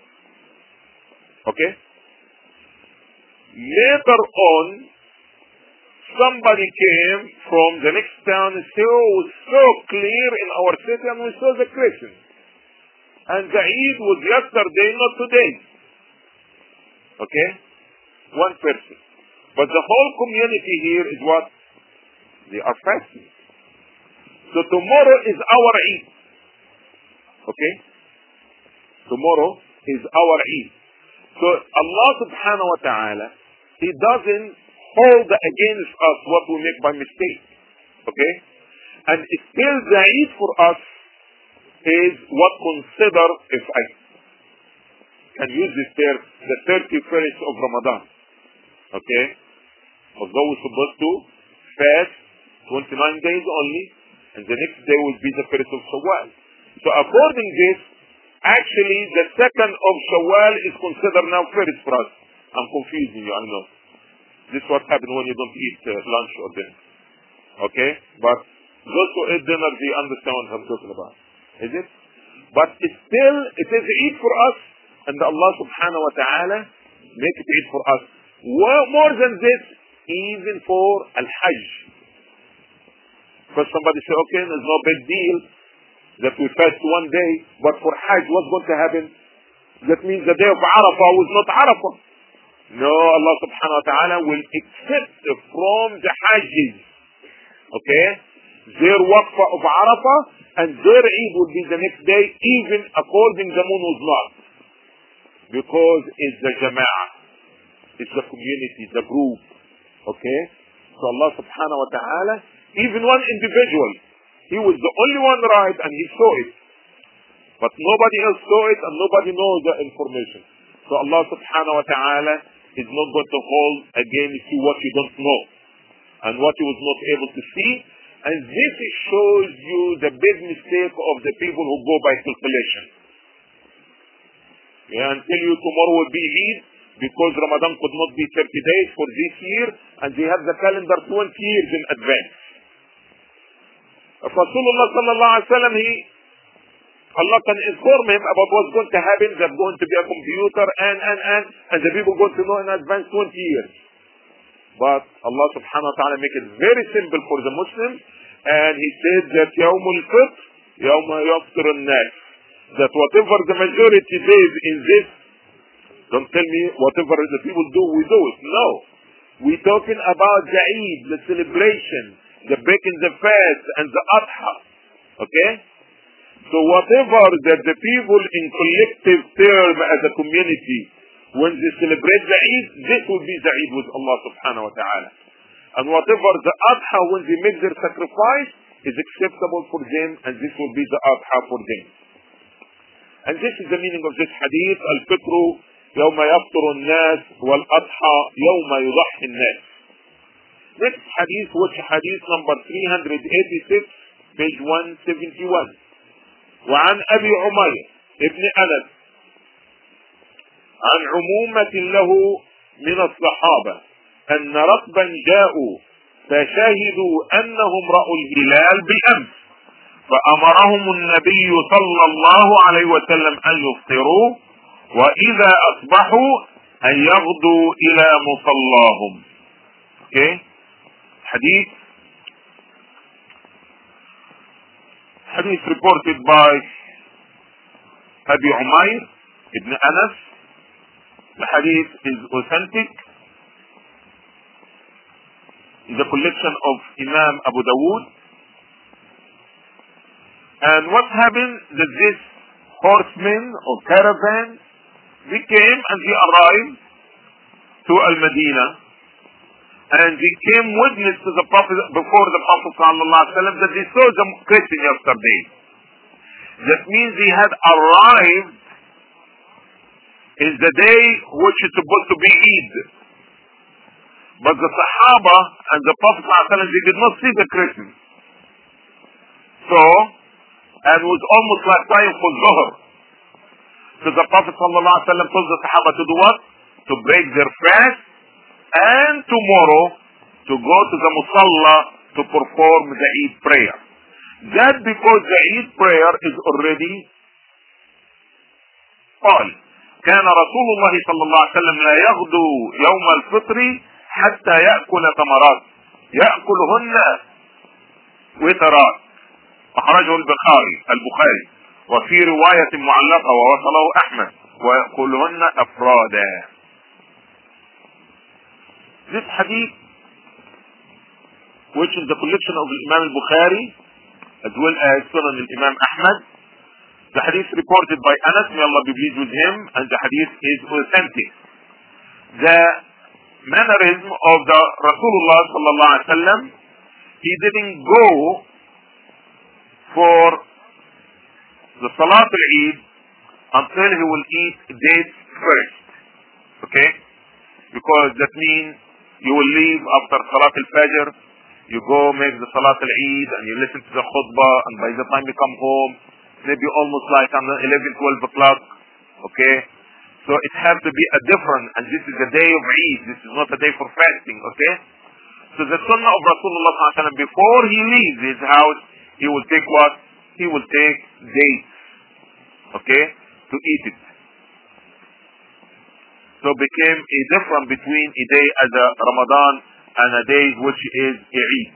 Okay? Later on, somebody came from the next town and said, oh, it was so clear in our city and we saw the Christian. And the Eid was yesterday, not today. Okay? One person. But the whole community here is what? They are fasting. So tomorrow is our Eid. Okay? Tomorrow is our Eid. So Allah subhanahu wa ta'ala, He doesn't hold against us what we make by mistake. Okay? And still the Eid for us is what consider, if I can use this term, the 31st of Ramadan. Okay? Although we're supposed to fast 29 days only, and the next day will be the 1st of Shawwal. So according to this, actually the 2nd of Shawwal is considered now 1st for us. I'm confusing you, I know. This is what happens when you don't eat lunch or dinner. Okay? But those who eat dinner, they understand what I'm talking about. Is it? But it's still, it is Eid for us, and Allah subhanahu wa ta'ala make it Eid for us. More than this, even for Al-Hajj. Because somebody say, okay, there's no big deal that we fast one day, but for Hajj, what's going to happen? That means the day of Arafah was not Arafah. No, Allah subhanahu wa ta'ala will accept from the Hajjis, okay, their waqfa of Arafah, and their Eid will be the next day, even according the moon was not. Because it's the Jama'ah, it's the community, the group, okay? So Allah subhanahu wa ta'ala, even one individual, he was the only one right and he saw it. But nobody else saw it and nobody knows the information. So Allah subhanahu wa ta'ala is not going to hold against you what you don't know and what you was not able to see. And this shows you the big mistake of the people who go by calculation. Yeah, until you tomorrow will be Eid, because Ramadan could not be 30 days for this year, and they have the calendar 20 years in advance. Rasulullah sallallahu alaihi wasallam, Allah can inform him about what's going to happen. There's going to be a computer and the people going to know in advance 20 years. But Allah subhanahu wa ta'ala make it very simple for the Muslims, and He said that يوم الفطر يوم يفطر الناس, that whatever the majority says in this, don't tell me whatever the people do, we do it. No. We're talking about the Eid, the celebration, the breaking the fast, and the Adha. Okay? So whatever that the people in collective term as a community, when they celebrate the Eid, this will be the Eid with Allah subhanahu wa ta'ala. And whatever the Adha, when they make their sacrifice, is acceptable for them, and this will be the Adha for them. And this is the meaning of this hadith, Al-Fitru يوم يفطر الناس والأضحى يوم يضحي الناس. Next hadith, which hadith number 386, page 171. وعن أبي عمير ابن أنس عن عمومة له من الصحابة أن ركبا جاءوا فشهدوا أنهم رأوا الهلال بالأمس، فأمرهم النبي صلى الله عليه وسلم أن يفطروا، وإذا أصبحوا أن يغدوا إلى مصلاهم. Okay? Hadith reported by Abi Umayr ibn Anas. The hadith is authentic. It's a collection of Imam Abu Dawood. And what happened that this horsemen or caravan, they came and they arrived to Al-Madinah, and they came witness to the Prophet before the Prophet ﷺ that they saw the Christian yesterday. That means they had arrived in the day which is supposed to be Eid. But the Sahaba and the Prophet ﷺ, they did not see the Christians. So, and it was almost like time for Zuhr. So the Prophet ﷺ told the Sahaba to do what? To break their fast and tomorrow to go to the musalla to perform the Eid prayer. That because the Eid prayer is already قال كان رسول الله صلى الله عليه وسلم لا يغدو يوم الفطر حتى يأكل ثمرات يأكلهن وترات. أخرجه البخاري وفي رواية معلقة ووصله أحمد ويأكلهن أفرادا. This hadith, which is the collection of Imam al-Bukhari as well as Sunan al-Imam Ahmad, the hadith reported by Anas, may Allah be pleased with him, and the hadith is authentic. The mannerism of the Rasulullah sallallahu alaihi wasallam, he didn't go for the Salat al-Eid until he will eat dates first. Okay? Because that means you will leave after Salat al-Fajr, you go make the Salat al-Eid and you listen to the khutbah, and by the time you come home, maybe almost like on 11, 12 o'clock. Okay? So it has to be a different, and this is a day of Eid, this is not a day for fasting. Okay? So the sunnah of Rasulullah sallallahu alaihi wasallam, before he leaves his house, he will take what? He will take dates. Okay? To eat it. So became a difference between a day as a Ramadan and a day which is Eid.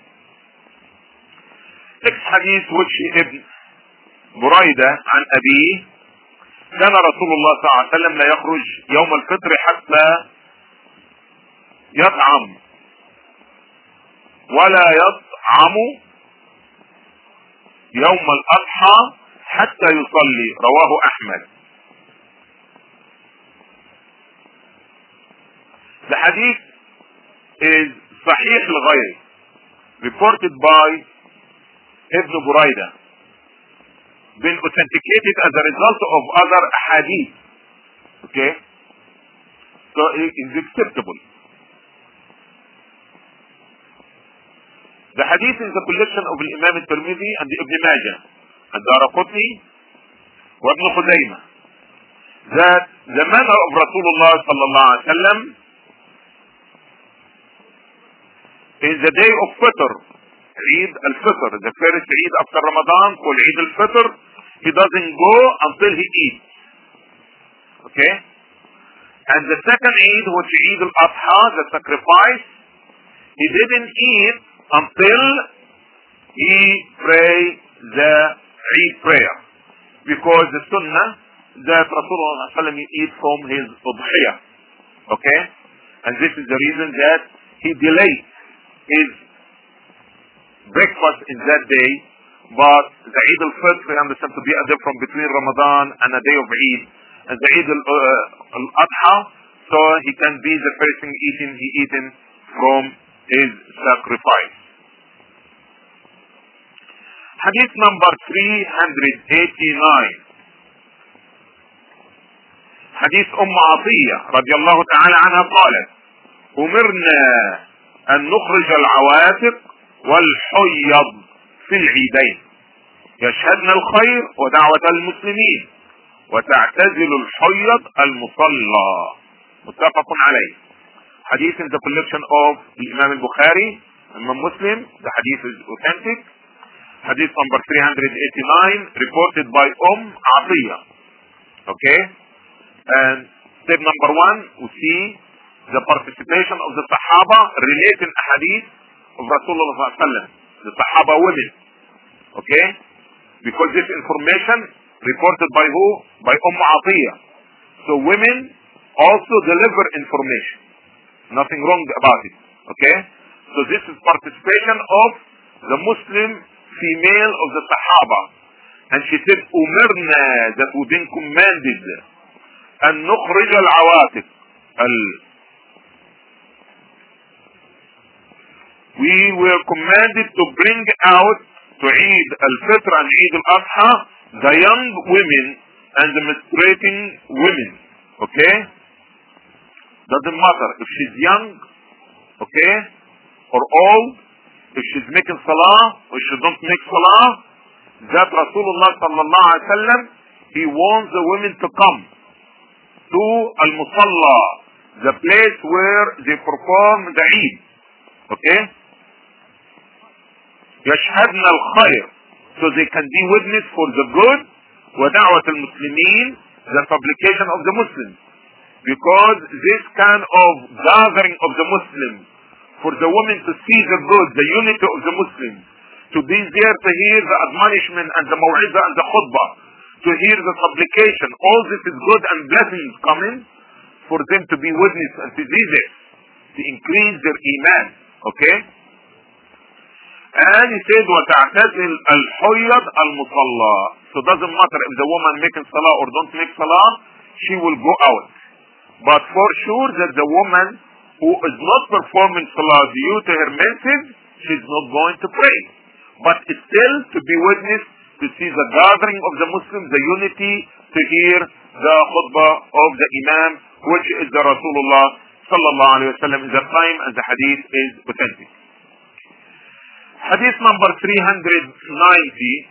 Next hadith which Ibn بريدة عن أبيه كان رسول الله صلى الله عليه وسلم لا يخرج يوم الفطر حتى يطعم ولا يطعم يوم الأضحى حتى يصلي. رواه أحمد. The hadith is صحيح لغيره, reported by Ibn Buraidah, been authenticated as a result of other hadith. Okay? So it is acceptable. The hadith is a collection of Imam al-Tirmidhi and Ibn Majah and Daraqutni wa Ibn Khuzaymah, that the manner of Rasulullah sallallahu alaihi wasallam is the day of Fitr, Eid al-Fitr, the first Eid after Ramadan called Eid al-Fitr. He doesn't go until he eats. Okay? And the second Eid, which is Eid al-Adha, the sacrifice, he didn't eat until he prayed the Eid prayer. Because the sunnah that Rasulullah sallallahu alaihi wasallam eat from his udhiyah. Okay? And this is the reason that he delayed his breakfast in that day. But the Eid al-Fitr, we understand to be a difference between Ramadan and a day of Eid. And the Eid al-Adha, so he can be the first thing he eaten from his sacrifice. Hadith number 389. حديث عطية رضي الله تعالى عنها قالت: أمرنا أن نخرج العواتق والحيض في العيدين يشهدن الخير ودعوة المسلمين وتعتزل الحيض المصلى. متفق عليه. Hadith in the collection of Imam al-Bukhari, Imam Muslim. The hadith is authentic. Hadith number 389, reported by Atiyah. Okay? And step number 1, we see the participation of the Sahaba relating a hadith of Rasulullah sallallahu alaihi wasallam, the Sahaba women. Okay? Because this information reported by who? By Atiyah. So women also deliver information. Nothing wrong about it. Okay? So this is participation of the Muslim female of the Sahaba. And she said, Umirna, that we've been commanded, أن نخرج العواتق. We were commanded to bring out to Eid al-Fitr and Eid al-Adha the young women and the menstruating women. Okay? Doesn't matter if she's young, okay, or old, if she's making salah or she don't make salah, that Rasulullah sallallahu alaihi wasallam, he wants the women to come to al-musalla, the place where they perform the Eid. Okay? يشهدن الخير, so they can be witness for the good, ودعوة المسلمين, the supplication of the Muslims. Because this kind of gathering of the Muslims, for the women to see the good, the unity of the Muslims, to be there to hear the admonishment and the maw'izah and the khutbah, to hear the supplication, all this is good and blessings coming for them to be witness and to see this, to increase their iman. Okay? And he said, وَتَعْتَزِلْ الْحُيَّضْ الْمُصَلَّى. So it doesn't matter if the woman making salah or don't make salah, she will go out. But for sure that the woman who is not performing salah due to her menses, she's not going to pray. But still to be witness, to see the gathering of the Muslims, the unity, to hear the khutbah of the Imam, which is the Rasulullah sallallahu alayhi wa sallam in the time, and the hadith is authentic. Hadith number 390.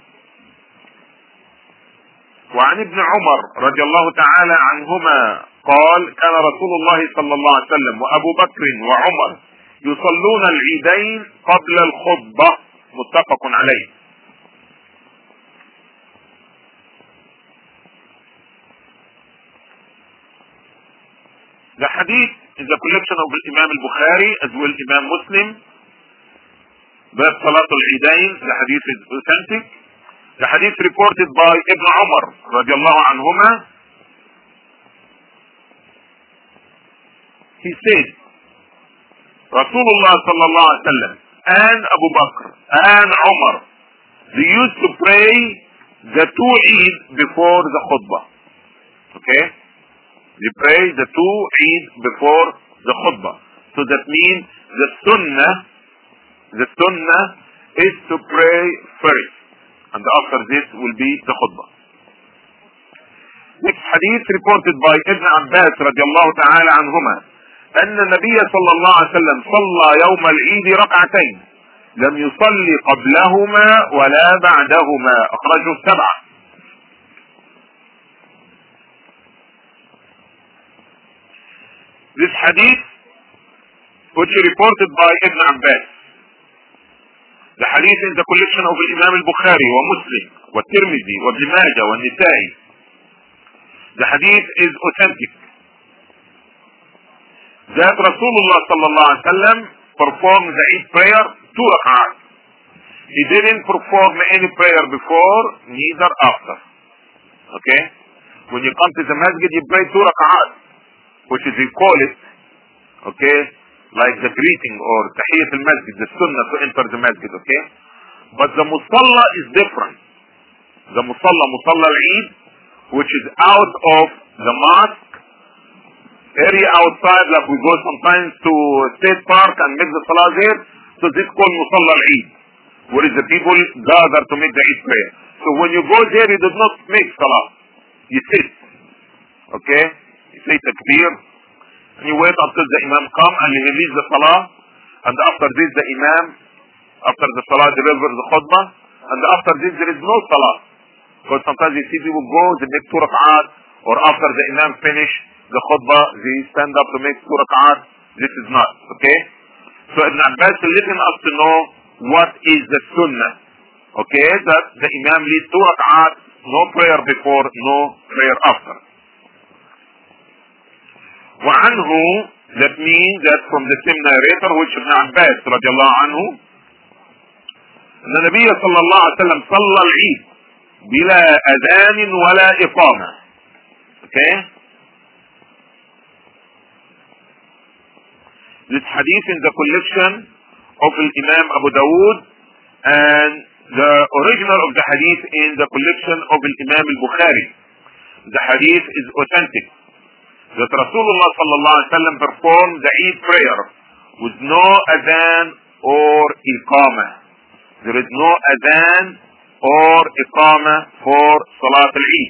وعن ابن عمر رضي الله تعالى عنهما قال كان رسول الله صلى الله عليه وسلم وأبو بكر وعمر يصلون العيدين قبل الخطبة متفق عليه. The hadith is a collection of Imam al-Bukhari as well Imam Muslim. Bab Salat al-Eidain, the hadith is authentic. The hadith reported by Ibn Umar radiallahu anhuma. He said, Rasulullah sallallahu alaihi wasallam and Abu Bakr and Umar, they used to pray the two Eid before the khutbah. Okay? They pray the two Eid before the khutbah. So that means the sunnah is to pray first. And after this will be the khutbah. Next hadith reported by Ibn Abbas radiallahu ta'ala anhuma. أن النبي صلى الله عليه وسلم صلى يوم العيد ركعتين لم يصلي قبلهما ولا بعدهما أخرجه السبعة. This hadith which is reported by Ibn Abbas. The hadith in the collection of Imam al-Bukhari wa Muslim wa Tirmidhi wa Ibn Majah wa Nisa'i. The hadith is authentic. That Rasulullah sallallahu alaihi wasallam performed the Eid prayer 2 rak'at. He didn't perform any prayer before, neither after. Okay? When you come to the masjid, you pray 2 rak'at, which is we call it, okay, like the greeting or tahiyyat al-masjid, the sunnah to enter the masjid, okay? But the musalla is different. The musalla al-Eid, which is out of the mosque, area outside, like we go sometimes to State Park and make the salah there, so this is called musalla al-Eid, where the people gather to make the Eid prayer. So when you go there, you do not make salah. You sit, okay? You say takbir, and you wait until the Imam come and he leaves the salah, and after this the Imam, after the salah delivers the khutbah, and after this there is no salah. Because sometimes you see people go, they make 2 rak'at, or after the Imam finish the khutbah, they stand up to make 2 rak'at. This is not, okay? So Ibn Abbas is letting us to know what is the sunnah, okay? That the Imam leads 2 rak'at, no prayer before, no prayer after. وعنه, that means that from the same narrator, which Ibn Abbas radiallahu anhu, النبي صلى الله عليه وسلم صلى العيد بلا أذان ولا إقامة. Okay? This hadith in the collection of Imam Abu Dawood, and the original of the hadith in the collection of Imam al-Bukhari. The hadith is authentic. That Rasulullah sallallahu alaihi wasallam performed the Eid prayer with no adhan or iqamah. There is no adhan or iqamah for Salat al-Eid.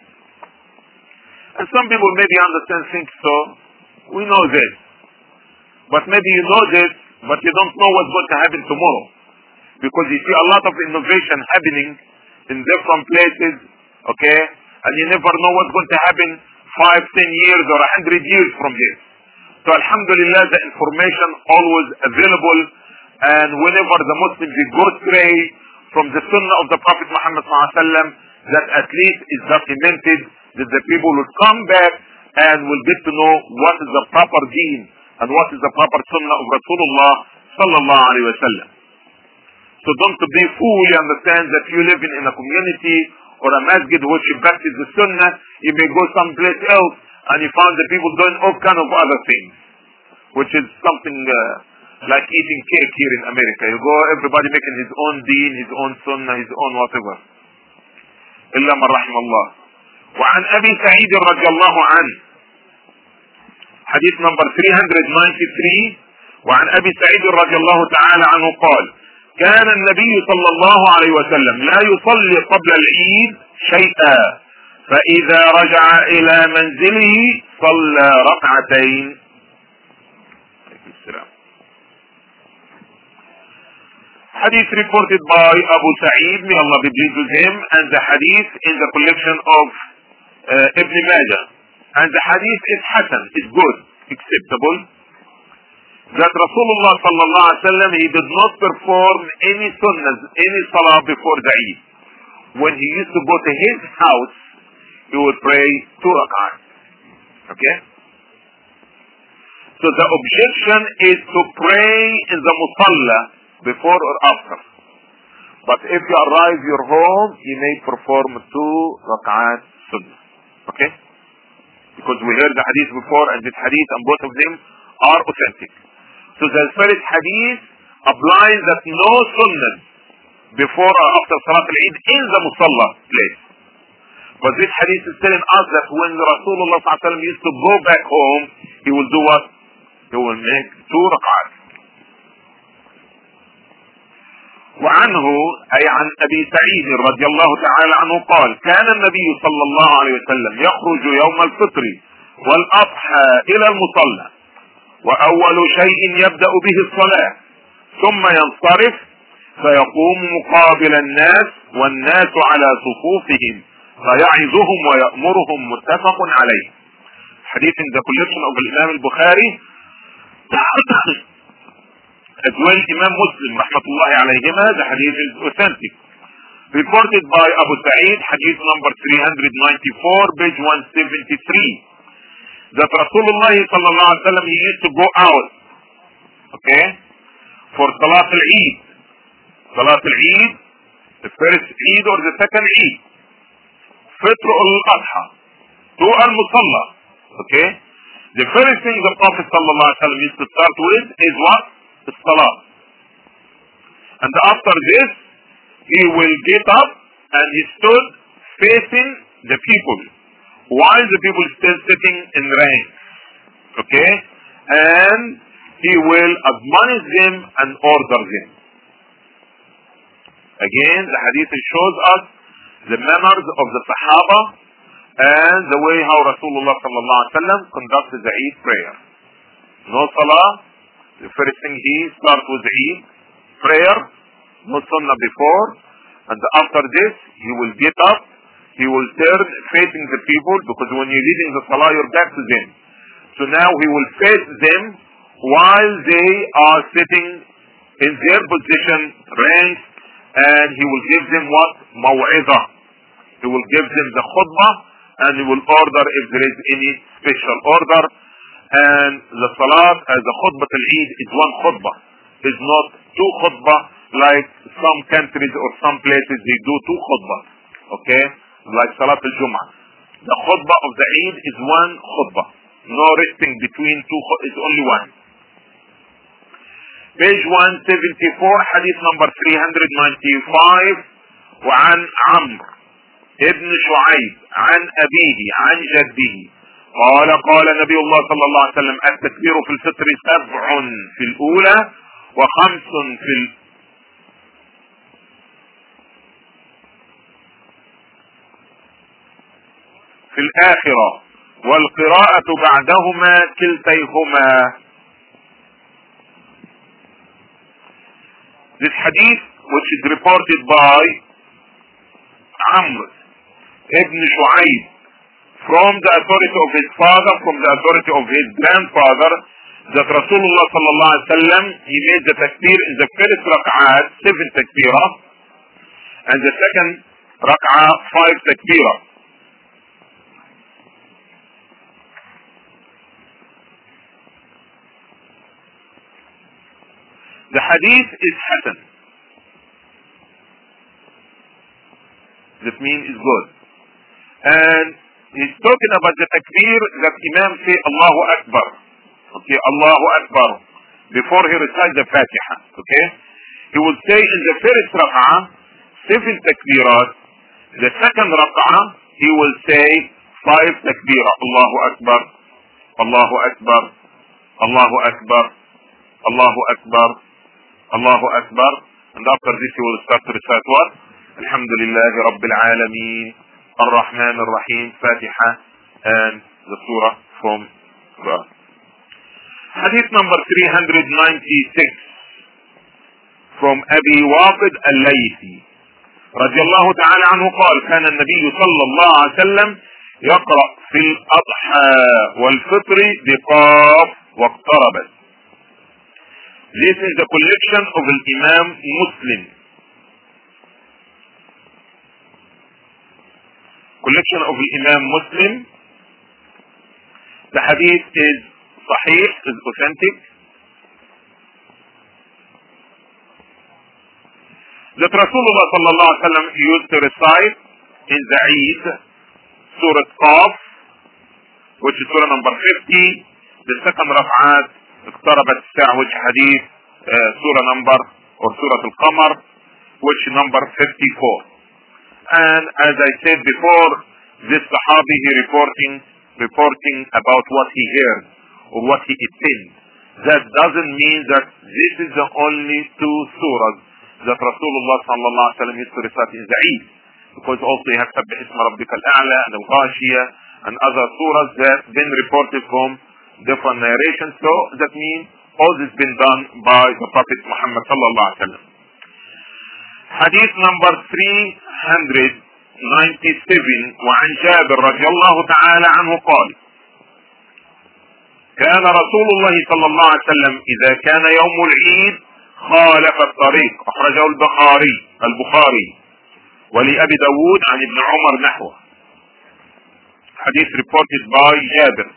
And some people maybe understand things so. We know this. But maybe you know this, but you don't know what's going to happen tomorrow. Because you see a lot of innovation happening in different places, okay? And you never know what's going to happen 5, 10 years or 100 years from this. So alhamdulillah, the information always available, and whenever the Muslims go astray from the sunnah of the Prophet Muhammad ﷺ, that at least is documented, that the people will come back and will get to know what is the proper deen and what is the proper sunnah of Rasulullah sallallahu alaihi wasallam. So don't be fool, you understand, that you live in a community or a masjid which practices the sunnah, you may go someplace else and you find the people doing all kind of other things, which is something like eating cake here in America. You go, everybody making his own deen, his own sunnah, his own whatever. إلا من رحم الله. وعن أبي سعيد رضي الله عنه حديث نمبر 393. وعن أبي سعيد رضي الله تعالى عنه قال: كان النبي صلى الله عليه وسلم لا يصلي قبل العيد شيئا، فإذا رجع إلى منزله صلى ركعتين. Hadith reported by Abu Sa'id, may Allah be pleased with him, and the hadith in the collection of Ibn Majah. And the hadith is Hasan, is good, acceptable. That Rasulullah sallallahu alaihi wasallam, he did not perform any sunnahs, any salah before the Eid. When he used to go to his house, he would pray 2 rak'ahs. Okay? So the objection is to pray in the musalla before or after. But if you arrive your home, you may perform 2 rak'ahs sunnah. Okay? Because we heard the hadith before, and this hadith and both of them are authentic. So the first hadith applies that no sunnah before or after Salat al-Eid in the musalla place. But this hadith is telling us that when Rasulullah ﷺ used to go back home, he will do what? He will make 2 rak'ahs. وعنه أي عن أبي سعيد رضي الله تعالى عنه قال: كان النبي صلى الله عليه وسلم يخرج يوم الفطر والأضحى إلى المصلى، وأول شيء يبدأ به الصلاة، ثم ينصرف فيقوم مقابل الناس والناس على صفوفهم فيعظهم ويأمرهم. متفق عليه. حديث in the collection of الإمام البخاري as well Imam Muslim rahmatullahi alayhima. The hadith is authentic, reported by Abu Sa'id, hadith number 394, page 173. That Rasulullah sallallahu alaihi wasallam, he used to go out, okay, for Salat al-Eid. Salat al-Eid, the first Eid or the second Eid, Fitr al-Adha, to al-Musalla. Okay, the first thing the Prophet sallallahu alaihi wasallam used to start with is what? The Salah. And after this, he will get up and he stood facing the people, while the people still sitting in ranks. Okay? And he will admonish them and order them. Again, the hadith shows us the manners of the Sahaba and the way how Rasulullah sallallahu alaihi wasallam conducted the Eid prayer. No Salah. The first thing he starts with the Eid prayer, no sunnah before, and after this he will get up, he will turn facing the people, because when you're leading the Salah, you're back to them. So now he will face them while they are sitting in their position, ranks, and he will give them what? Maw'izah. He will give them the khutbah, and he will order if there is any special order. And the Salat as the khutbah al-Eid is one khutbah. It's not 2 khutbah like some countries or some places they do 2 khutbah. Okay? Like Salat al-Jum'ah. The khutbah of the Eid is one khutbah. No resting between 2 khutbah. It's only one. Page 174, hadith number 395. وعن عمرو ابن شعيب عن أبيه عن جده قال: قال نبي الله صلى الله عليه وسلم: التكبير في الفطر 7 في الأولى و5 في الآخرة، والقراءة بعدهما كلتيهما. This hadith, which is reported by Amr ibn Shu'ayb from the authority of his father, from the authority of his grandfather, that Rasulullah sallallahu alaihi wasallam, he made the takbir in the first rak'ah 7 takbirah, and the second rak'ah 5 takbirah. The hadith is hasan. That means is good. And he's talking about the takbir that Imam say Allahu Akbar. Okay, Allahu Akbar. Before he recites the Fatiha. Okay. He will say in the first rak'ah 7 takbirat. The second rak'ah he will say 5 takbirah. Allahu Akbar. Allahu Akbar. Allahu Akbar. Allahu Akbar. Allahu Akbar. And after this he will start to recite what? Alhamdulillah Rabbil Alameen, Ar-Rahman Ar-Rahim, Fatiha, and the surah from Quran. Hadith number 396 from Abi Waqid Al-Laythi رضي الله تعالى عنه قال كان النبي صلى الله عليه وسلم يقرأ في الأضحى والفطر بقاف واقتربت. This is the collection of Imam Muslim. Collection of Imam Muslim. The hadith is sahih, is authentic. That Rasulullah sallallahu alaihi wasallam used to recite in the Eid Surah Qaf, which is Surah number 50. The second rak'at اقتربت الساعة, which hadith Surah number or Surah Al-Qamar, which number 54. And as I said before, this Sahabi he reporting about what he heard or what he attended. That doesn't mean that this is the only 2 surahs that Rasulullah sallallahu alaihi wasallam used to recite in the Eid, because also you have Sabbih Isma Rabbika Al-A'la and Al-Ghashiyah and other surahs that been reported from different narrations. So that means all this been done by the Prophet Muhammad sallallahu alaihi wasallam. Hadith number 397 وعن جابر رضي الله تعالى عنه قال كان رسول الله صلى الله عليه وسلم إذا كان يوم العيد خالف الطريق. أخرجه البخاري ولأبي داود عن ابن عمر نحوه. Hadith reported by Jabir.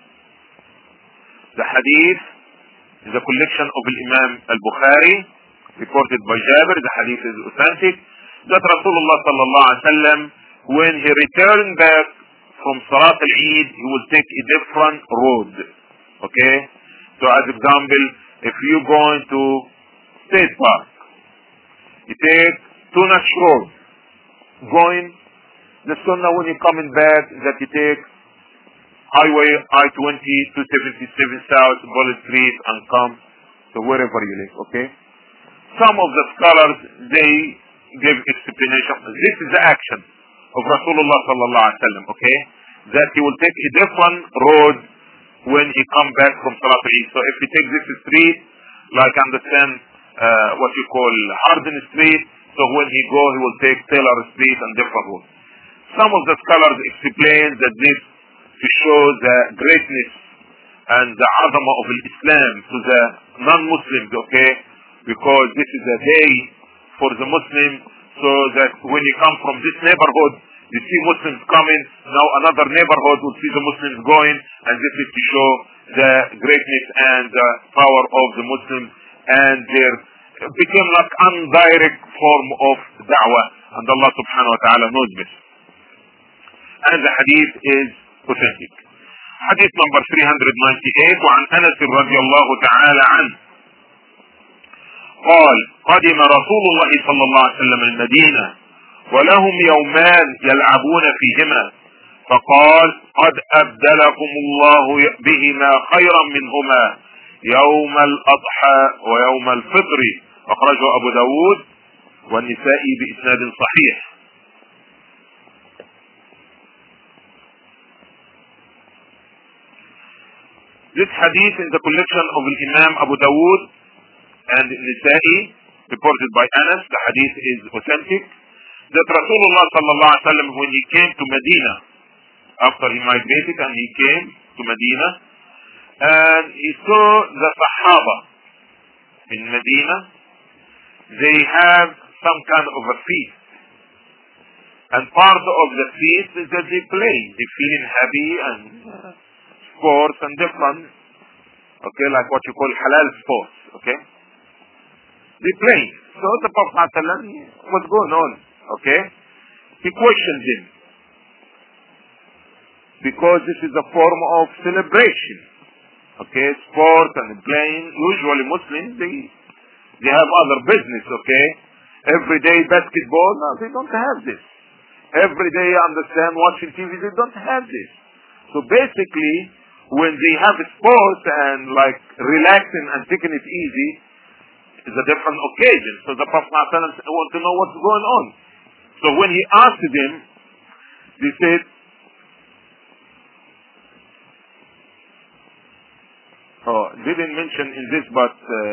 The hadith is a collection of Imam al-Bukhari, reported by Jabir. The hadith is authentic. That Rasulullah sallallahu alaihi wasallam, when he returned back from Salat al-Eid, he will take a different road. Okay? So as example, if you go into State Park, you take Tunash Road, going the sunnah when you're coming back that you take Highway I-20 to 77 South, Bullet Street, and come to wherever you live. Okay? Some of the scholars, they give explanation. This is the action of Rasulullah sallallahu alaihi wasallam. Okay? That he will take a different road when he come back from Salat al-Eid. So if he takes this street, like understand what you call Harden Street, so when he go, he will take Taylor Street and different roads. Some of the scholars explain that this to show the greatness and the azama of Islam to the non-Muslims, okay? Because this is a day for the Muslims, so that when you come from this neighborhood, you see Muslims coming, now another neighborhood will see the Muslims going, and this is to show the greatness and the power of the Muslims, and their became like indirect form of da'wah, and Allah subhanahu wa ta'ala knows this. And the hadith is authentic. Hadith number 398 وعن أنس رضي الله تعالى عنه قال قدم رسول الله صلى الله عليه وسلم المدينة ولهم يومان يلعبون فيهما فقال قد أبدلكم الله بهما خيرا منهما يوم الأضحى ويوم الفطر. أخرجه أبو داود والنسائي بإسناد صحيح. This hadith in the collection of Imam Abu Dawood and Nisa'i, reported by Anas. The hadith is authentic. That Rasulullah sallallahu alaihi wasallam, when he came to Medina, after he migrated and he came to Medina, and he saw the Sahaba in Medina. They have some kind of a feast, and part of the feast is that they play. They feeling happy and sports and different, okay, like what you call halal sports, okay. They play. So the Prophet ﷺ, what's going on, okay? He questioned him, because this is a form of celebration, okay? Sport and playing. Usually Muslims, they have other business, okay? Every day basketball, no, they don't have this. Every day, understand, watching TV, they don't have this. So basically, when they have sports and like relaxing and taking it easy, it's a different occasion. So the Prophet ﷺ want to know what's going on. So when he asked them, they said, didn't mention in this, but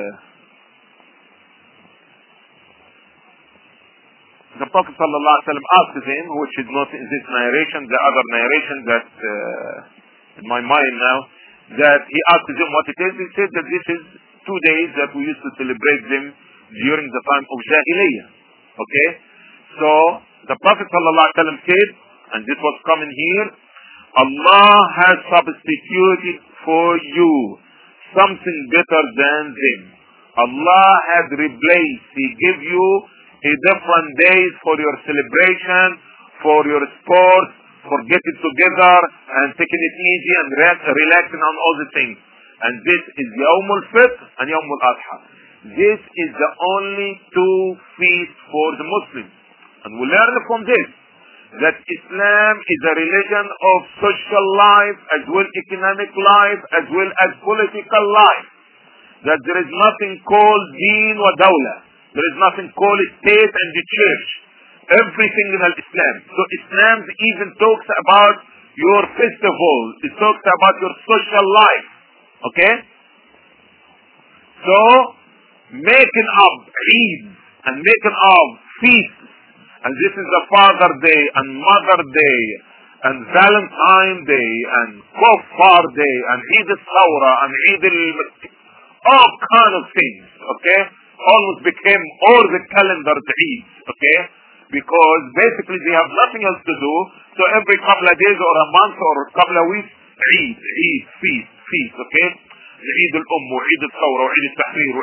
the Prophet ﷺ asked him, which is not in this narration, the other narration that in my mind now, that he asked him what it is. He said that this is 2 days that we used to celebrate them during the time of Jahiliyyah. Okay? So the Prophet ﷺ said, and this was coming here, Allah has substituted for you something better than them. Allah has replaced, He gave you a different days for your celebration, for your sports, for getting together and taking it easy and relaxing on all the things. And this is Yawm al-Fitr and Yawm al-Adha. This is the only 2 feasts for the Muslims. And we learn from this that Islam is a religion of social life as well economic life as well as political life. That there is nothing called deen wa dawla. There is nothing called state and the church. Everything in Islam. So Islam even talks about your festival. It talks about your social life. Okay? So, making up Eid and making up feasts, and this is the Father Day and Mother Day and Valentine Day and Kuffar Day and Eid al-Thawra and Eid all kind of things, okay? Almost became all the calendar Eid, okay? Because basically they have nothing else to do, so every couple of days or a month or a couple of weeks, Eid, feast, okay? Eid al-Umm, Eid al-Thawra, Eid al-Tahrir,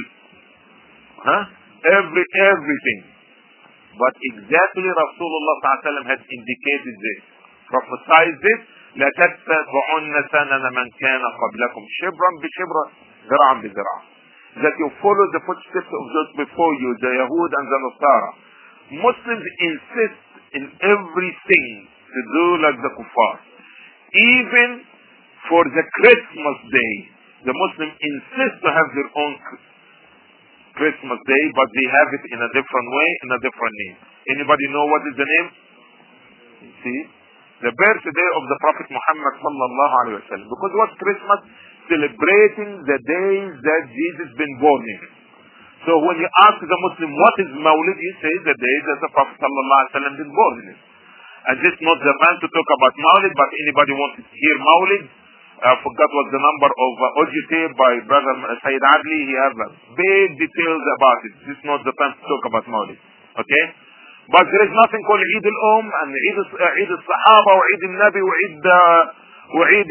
Eid everything. But exactly Rasulullah ﷺ had indicated this, prophesied this, لَتَتَّبَعُنَّ سَنَنَ مَنْ كَانَ قَبْلَكُمْ شِبْرًا بِشِبْرًا ذِرَعًا بِذِرَعًا. That you follow the footsteps of those before you, the Yahud and the Nasara. Muslims insist in everything to do like the kuffar. Even for the Christmas day, the Muslims insist to have their own Christmas day, but they have it in a different way, in a different name. Anybody know what is the name? See? The birthday of the Prophet Muhammad sallallahu alaihi wasallam. Because what's Christmas? Celebrating the days that Jesus been born in. So when you ask the Muslim what is Mawlid, he says the day that the Prophet sallallahu alaihi wasallam been born in. And this is not the man to talk about Mawlid, but anybody wants to hear Mawlid, I forgot what the number of audio tape by Brother Sayyid Adli. He has big details about it. This is not the time to talk about Mawlid. Okay? But there is nothing called Eid al-Umm and Eid al-Sahaba or Eid al-Nabi or Eid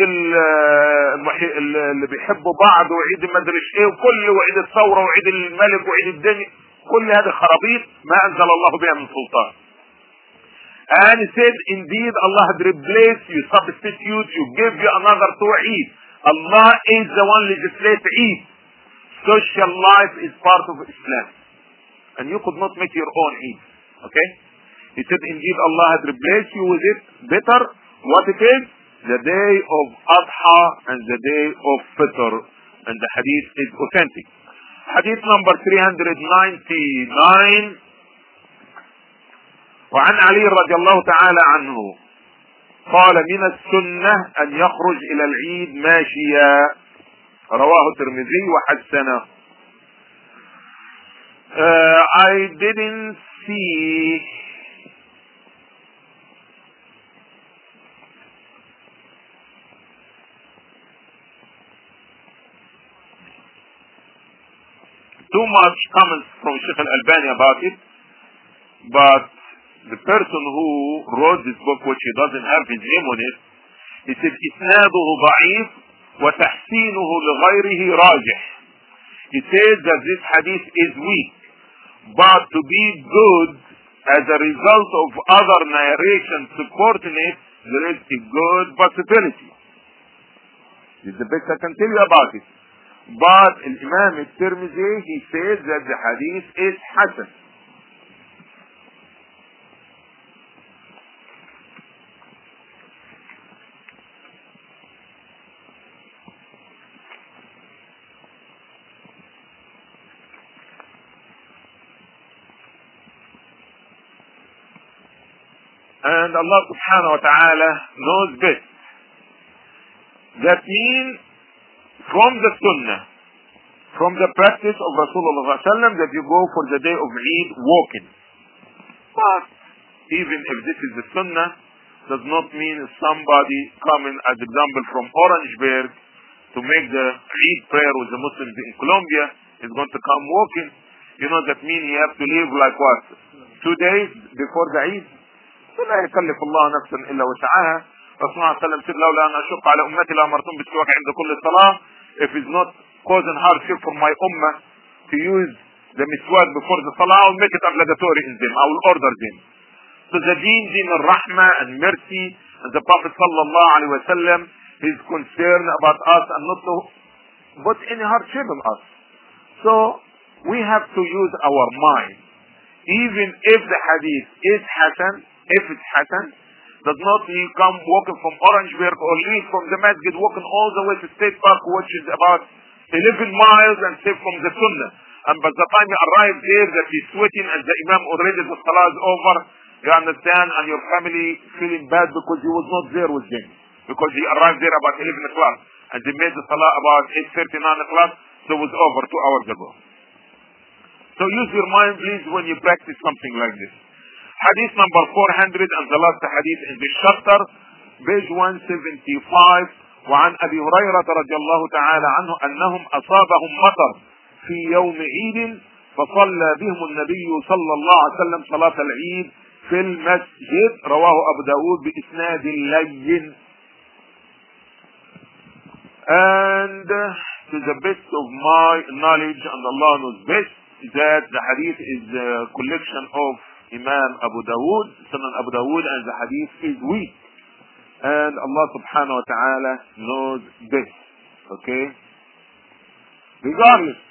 اللي بيحبوا بعض وعيد ما ادري ايه وكل وعيد الثورة وعيد الملك وعيد الدنيا. كل هذه خرابيط ما أنزل الله بها من سلطان. And he said, indeed, Allah had replaced you, substitute you, give you another 2 Eid. Allah is the one legislate Eid. Social life is part of Islam. And you could not make your own Eid. Okay? He said, indeed, Allah had replaced you with it better. What it is? The day of Adha and the day of Fitr. And the hadith is authentic. Hadith number 399. وعن علي رضي الله تعالى عنه قال من السنة أن يخرج إلى العيد ماشيا رواه الترمذي وحسنه. I didn't see too much comments from Sheikh Al-Albani about it, but the person who wrote this book, which he doesn't have his name on it, he said, إسناده ضعيف وتحسينه لغيره راجح. He says that this hadith is weak, but to be good as a result of other narrations supporting it, there is a good possibility. This is the best I can tell you about it. But Imam al-Tirmidhi, he says that the hadith is hasan. And Allah subhanahu wa ta'ala knows best. That means from the sunnah, from the practice of Rasulullah sallallahu that you go for the day of Eid walking. But even if this is the sunnah, does not mean somebody coming, as example, from Orangeburg to make the Eid prayer with the Muslims in Colombia is going to come walking. You know, that means he has to live like what? 2 days before the Eid? لا يكلف الله نفسا إلا وسعها. Rasulullah sallallahu alaihi wasallam said, لولا أن أشق على أمتي لأمرتهم بالسواك عند كل صلاة. If it's not causing hardship for my ummah to use the miswak before the salah, I will make it obligatory in them. I will order them. So the deen of rahmah and mercy, and the Prophet sallallahu alaihi wasallam is concerned about us and not to put any hardship on us. So we have to use our mind. Even if the hadith is hasan, if it's hasan, does not mean come walking from Orangeburg or leave from the masjid walking all the way to State Park, which is about 11 miles, and say from the sunnah. And by the time you arrive there, that he's sweating and the imam already, the salah is over, you understand, and your family feeling bad because he was not there with them. Because he arrived there about 11 o'clock, and they made the salah about 8:30, 9 o'clock, so it was over 2 hours ago. So use your mind, please, when you practice something like this. Hadith number 400 and the last hadith in this chapter, page 175. وعن أبي هريرة رضي الله تعالى عنه أنهم أصابهم مطر في يوم عيد فصلى بهم النبي صلى الله عليه وسلم صلاة العيد في المسجد. رواه أبو داود بإسناد لين. And to the best of my knowledge, and Allah knows best, that the hadith is a collection of Imam Abu Dawood, Sunan Abu Dawood, and the hadith is weak. And Allah subhanahu wa ta'ala knows best. Okay? Regardless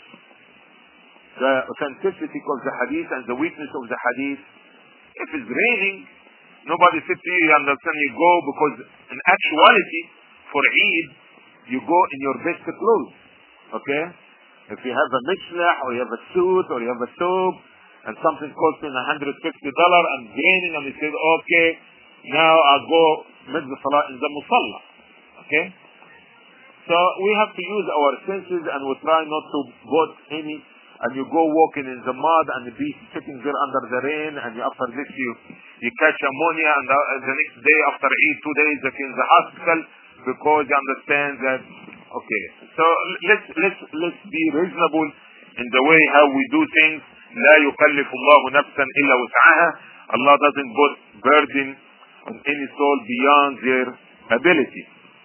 the authenticity of the hadith and the weakness of the hadith, if it's raining, nobody said to you, you understand, you go, because in actuality, for Eid, you go in your best clothes. Okay? If you have a mishnah, or you have a suit, or you have a thobe, and something costing $150 and raining, and he said, okay, now I'll go make the salah in the musalla. Okay? So we have to use our senses, and we try not to put any, and you go walking in the mud and be sitting there under the rain, and after this you catch pneumonia, and the next day after Eid, 2 days in the hospital, because you understand that, okay. So let's be reasonable in the way how we do things. لا يكلف الله نفسا إلا وسعها. Allah doesn't put burden on any soul beyond their ability.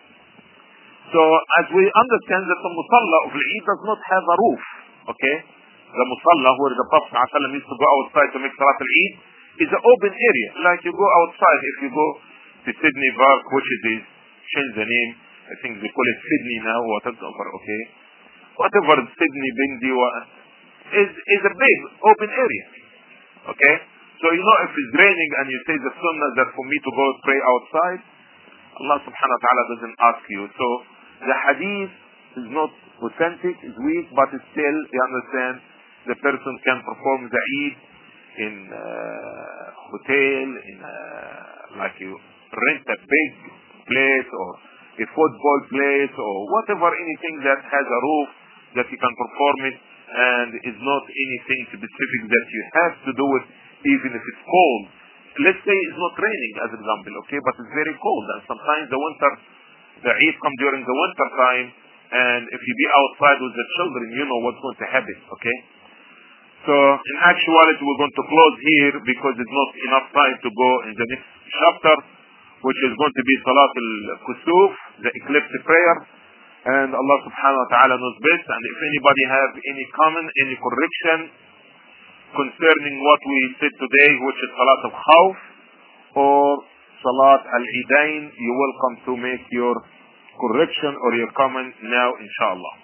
So as we understand that the musalla of Eid does not have a roof, okay? The musalla where the Prophet ﷺ used to go outside to make Salat al-Eid is an open area. Like you go outside, if you go to Sydney Park, which is change the name, I think they call it Sydney now, whatever, okay? Whatever Sydney, Bindi, is a big open area. Okay? So you know, if it's raining and you say the sunnah that for me to go pray outside, Allah subhanahu wa ta'ala doesn't ask you. So the hadith is not authentic, is weak, but it's still, you understand, the person can perform the Eid in a hotel, in like you rent a big place or a football place or whatever, anything that has a roof that you can perform it, and is not anything specific that you have to do it even if it's cold. Let's say it's not raining as example, okay, but it's very cold, and sometimes the Eid come during the winter time, and if you be outside with the children, you know what's going to happen, okay? So in actuality, we're going to close here because there's not enough time to go in the next chapter, which is going to be Salat al-Kusuf, the eclipse prayer. And Allah subhanahu wa ta'ala knows best. And if anybody have any comment, any correction concerning what we said today, which is Salat al-Khawf or Salat al-Idain, you're welcome to make your correction or your comment now, inshallah.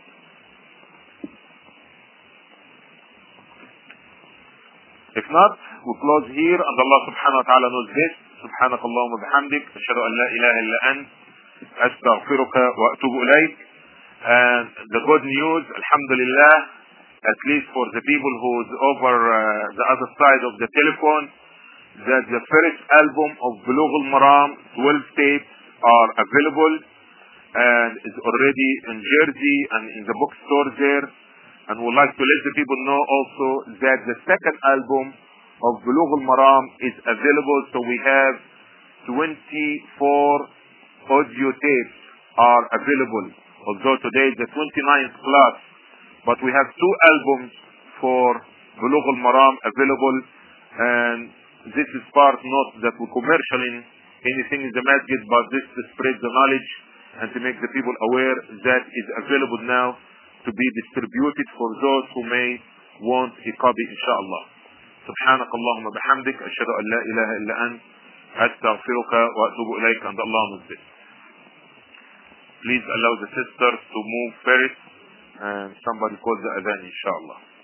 If not, we'll close here, and Allah subhanahu wa ta'ala knows best. سبحانك اللهم وبحمدك أشهد أن لا إله إلا أنت أستغفرك وأتوب إليك. And the good news, alhamdulillah, at least for the people who's over the other side of the telephone, that the first album of Bulugh al-Maram, 12 tapes, are available and is already in Jersey and in the bookstore there. And we'd like to let the people know also that the second album of Bulugh al-Maram is available. So we have 24 audio tapes are available. Although today is the 29th class, but we have 2 albums for Bulugh al-Maram available. And this is part not that we commercializing anything in the masjid, but this to spread the knowledge and to make the people aware that is available now to be distributed for those who may want a copy, inshallah. سبحانك اللهم وبحمدك أشهد أن لا إله إلا أنت أستغفرك وأتوب إليك. And Allah knows best. Please allow the sisters to move first, and somebody calls the adhan, inshallah.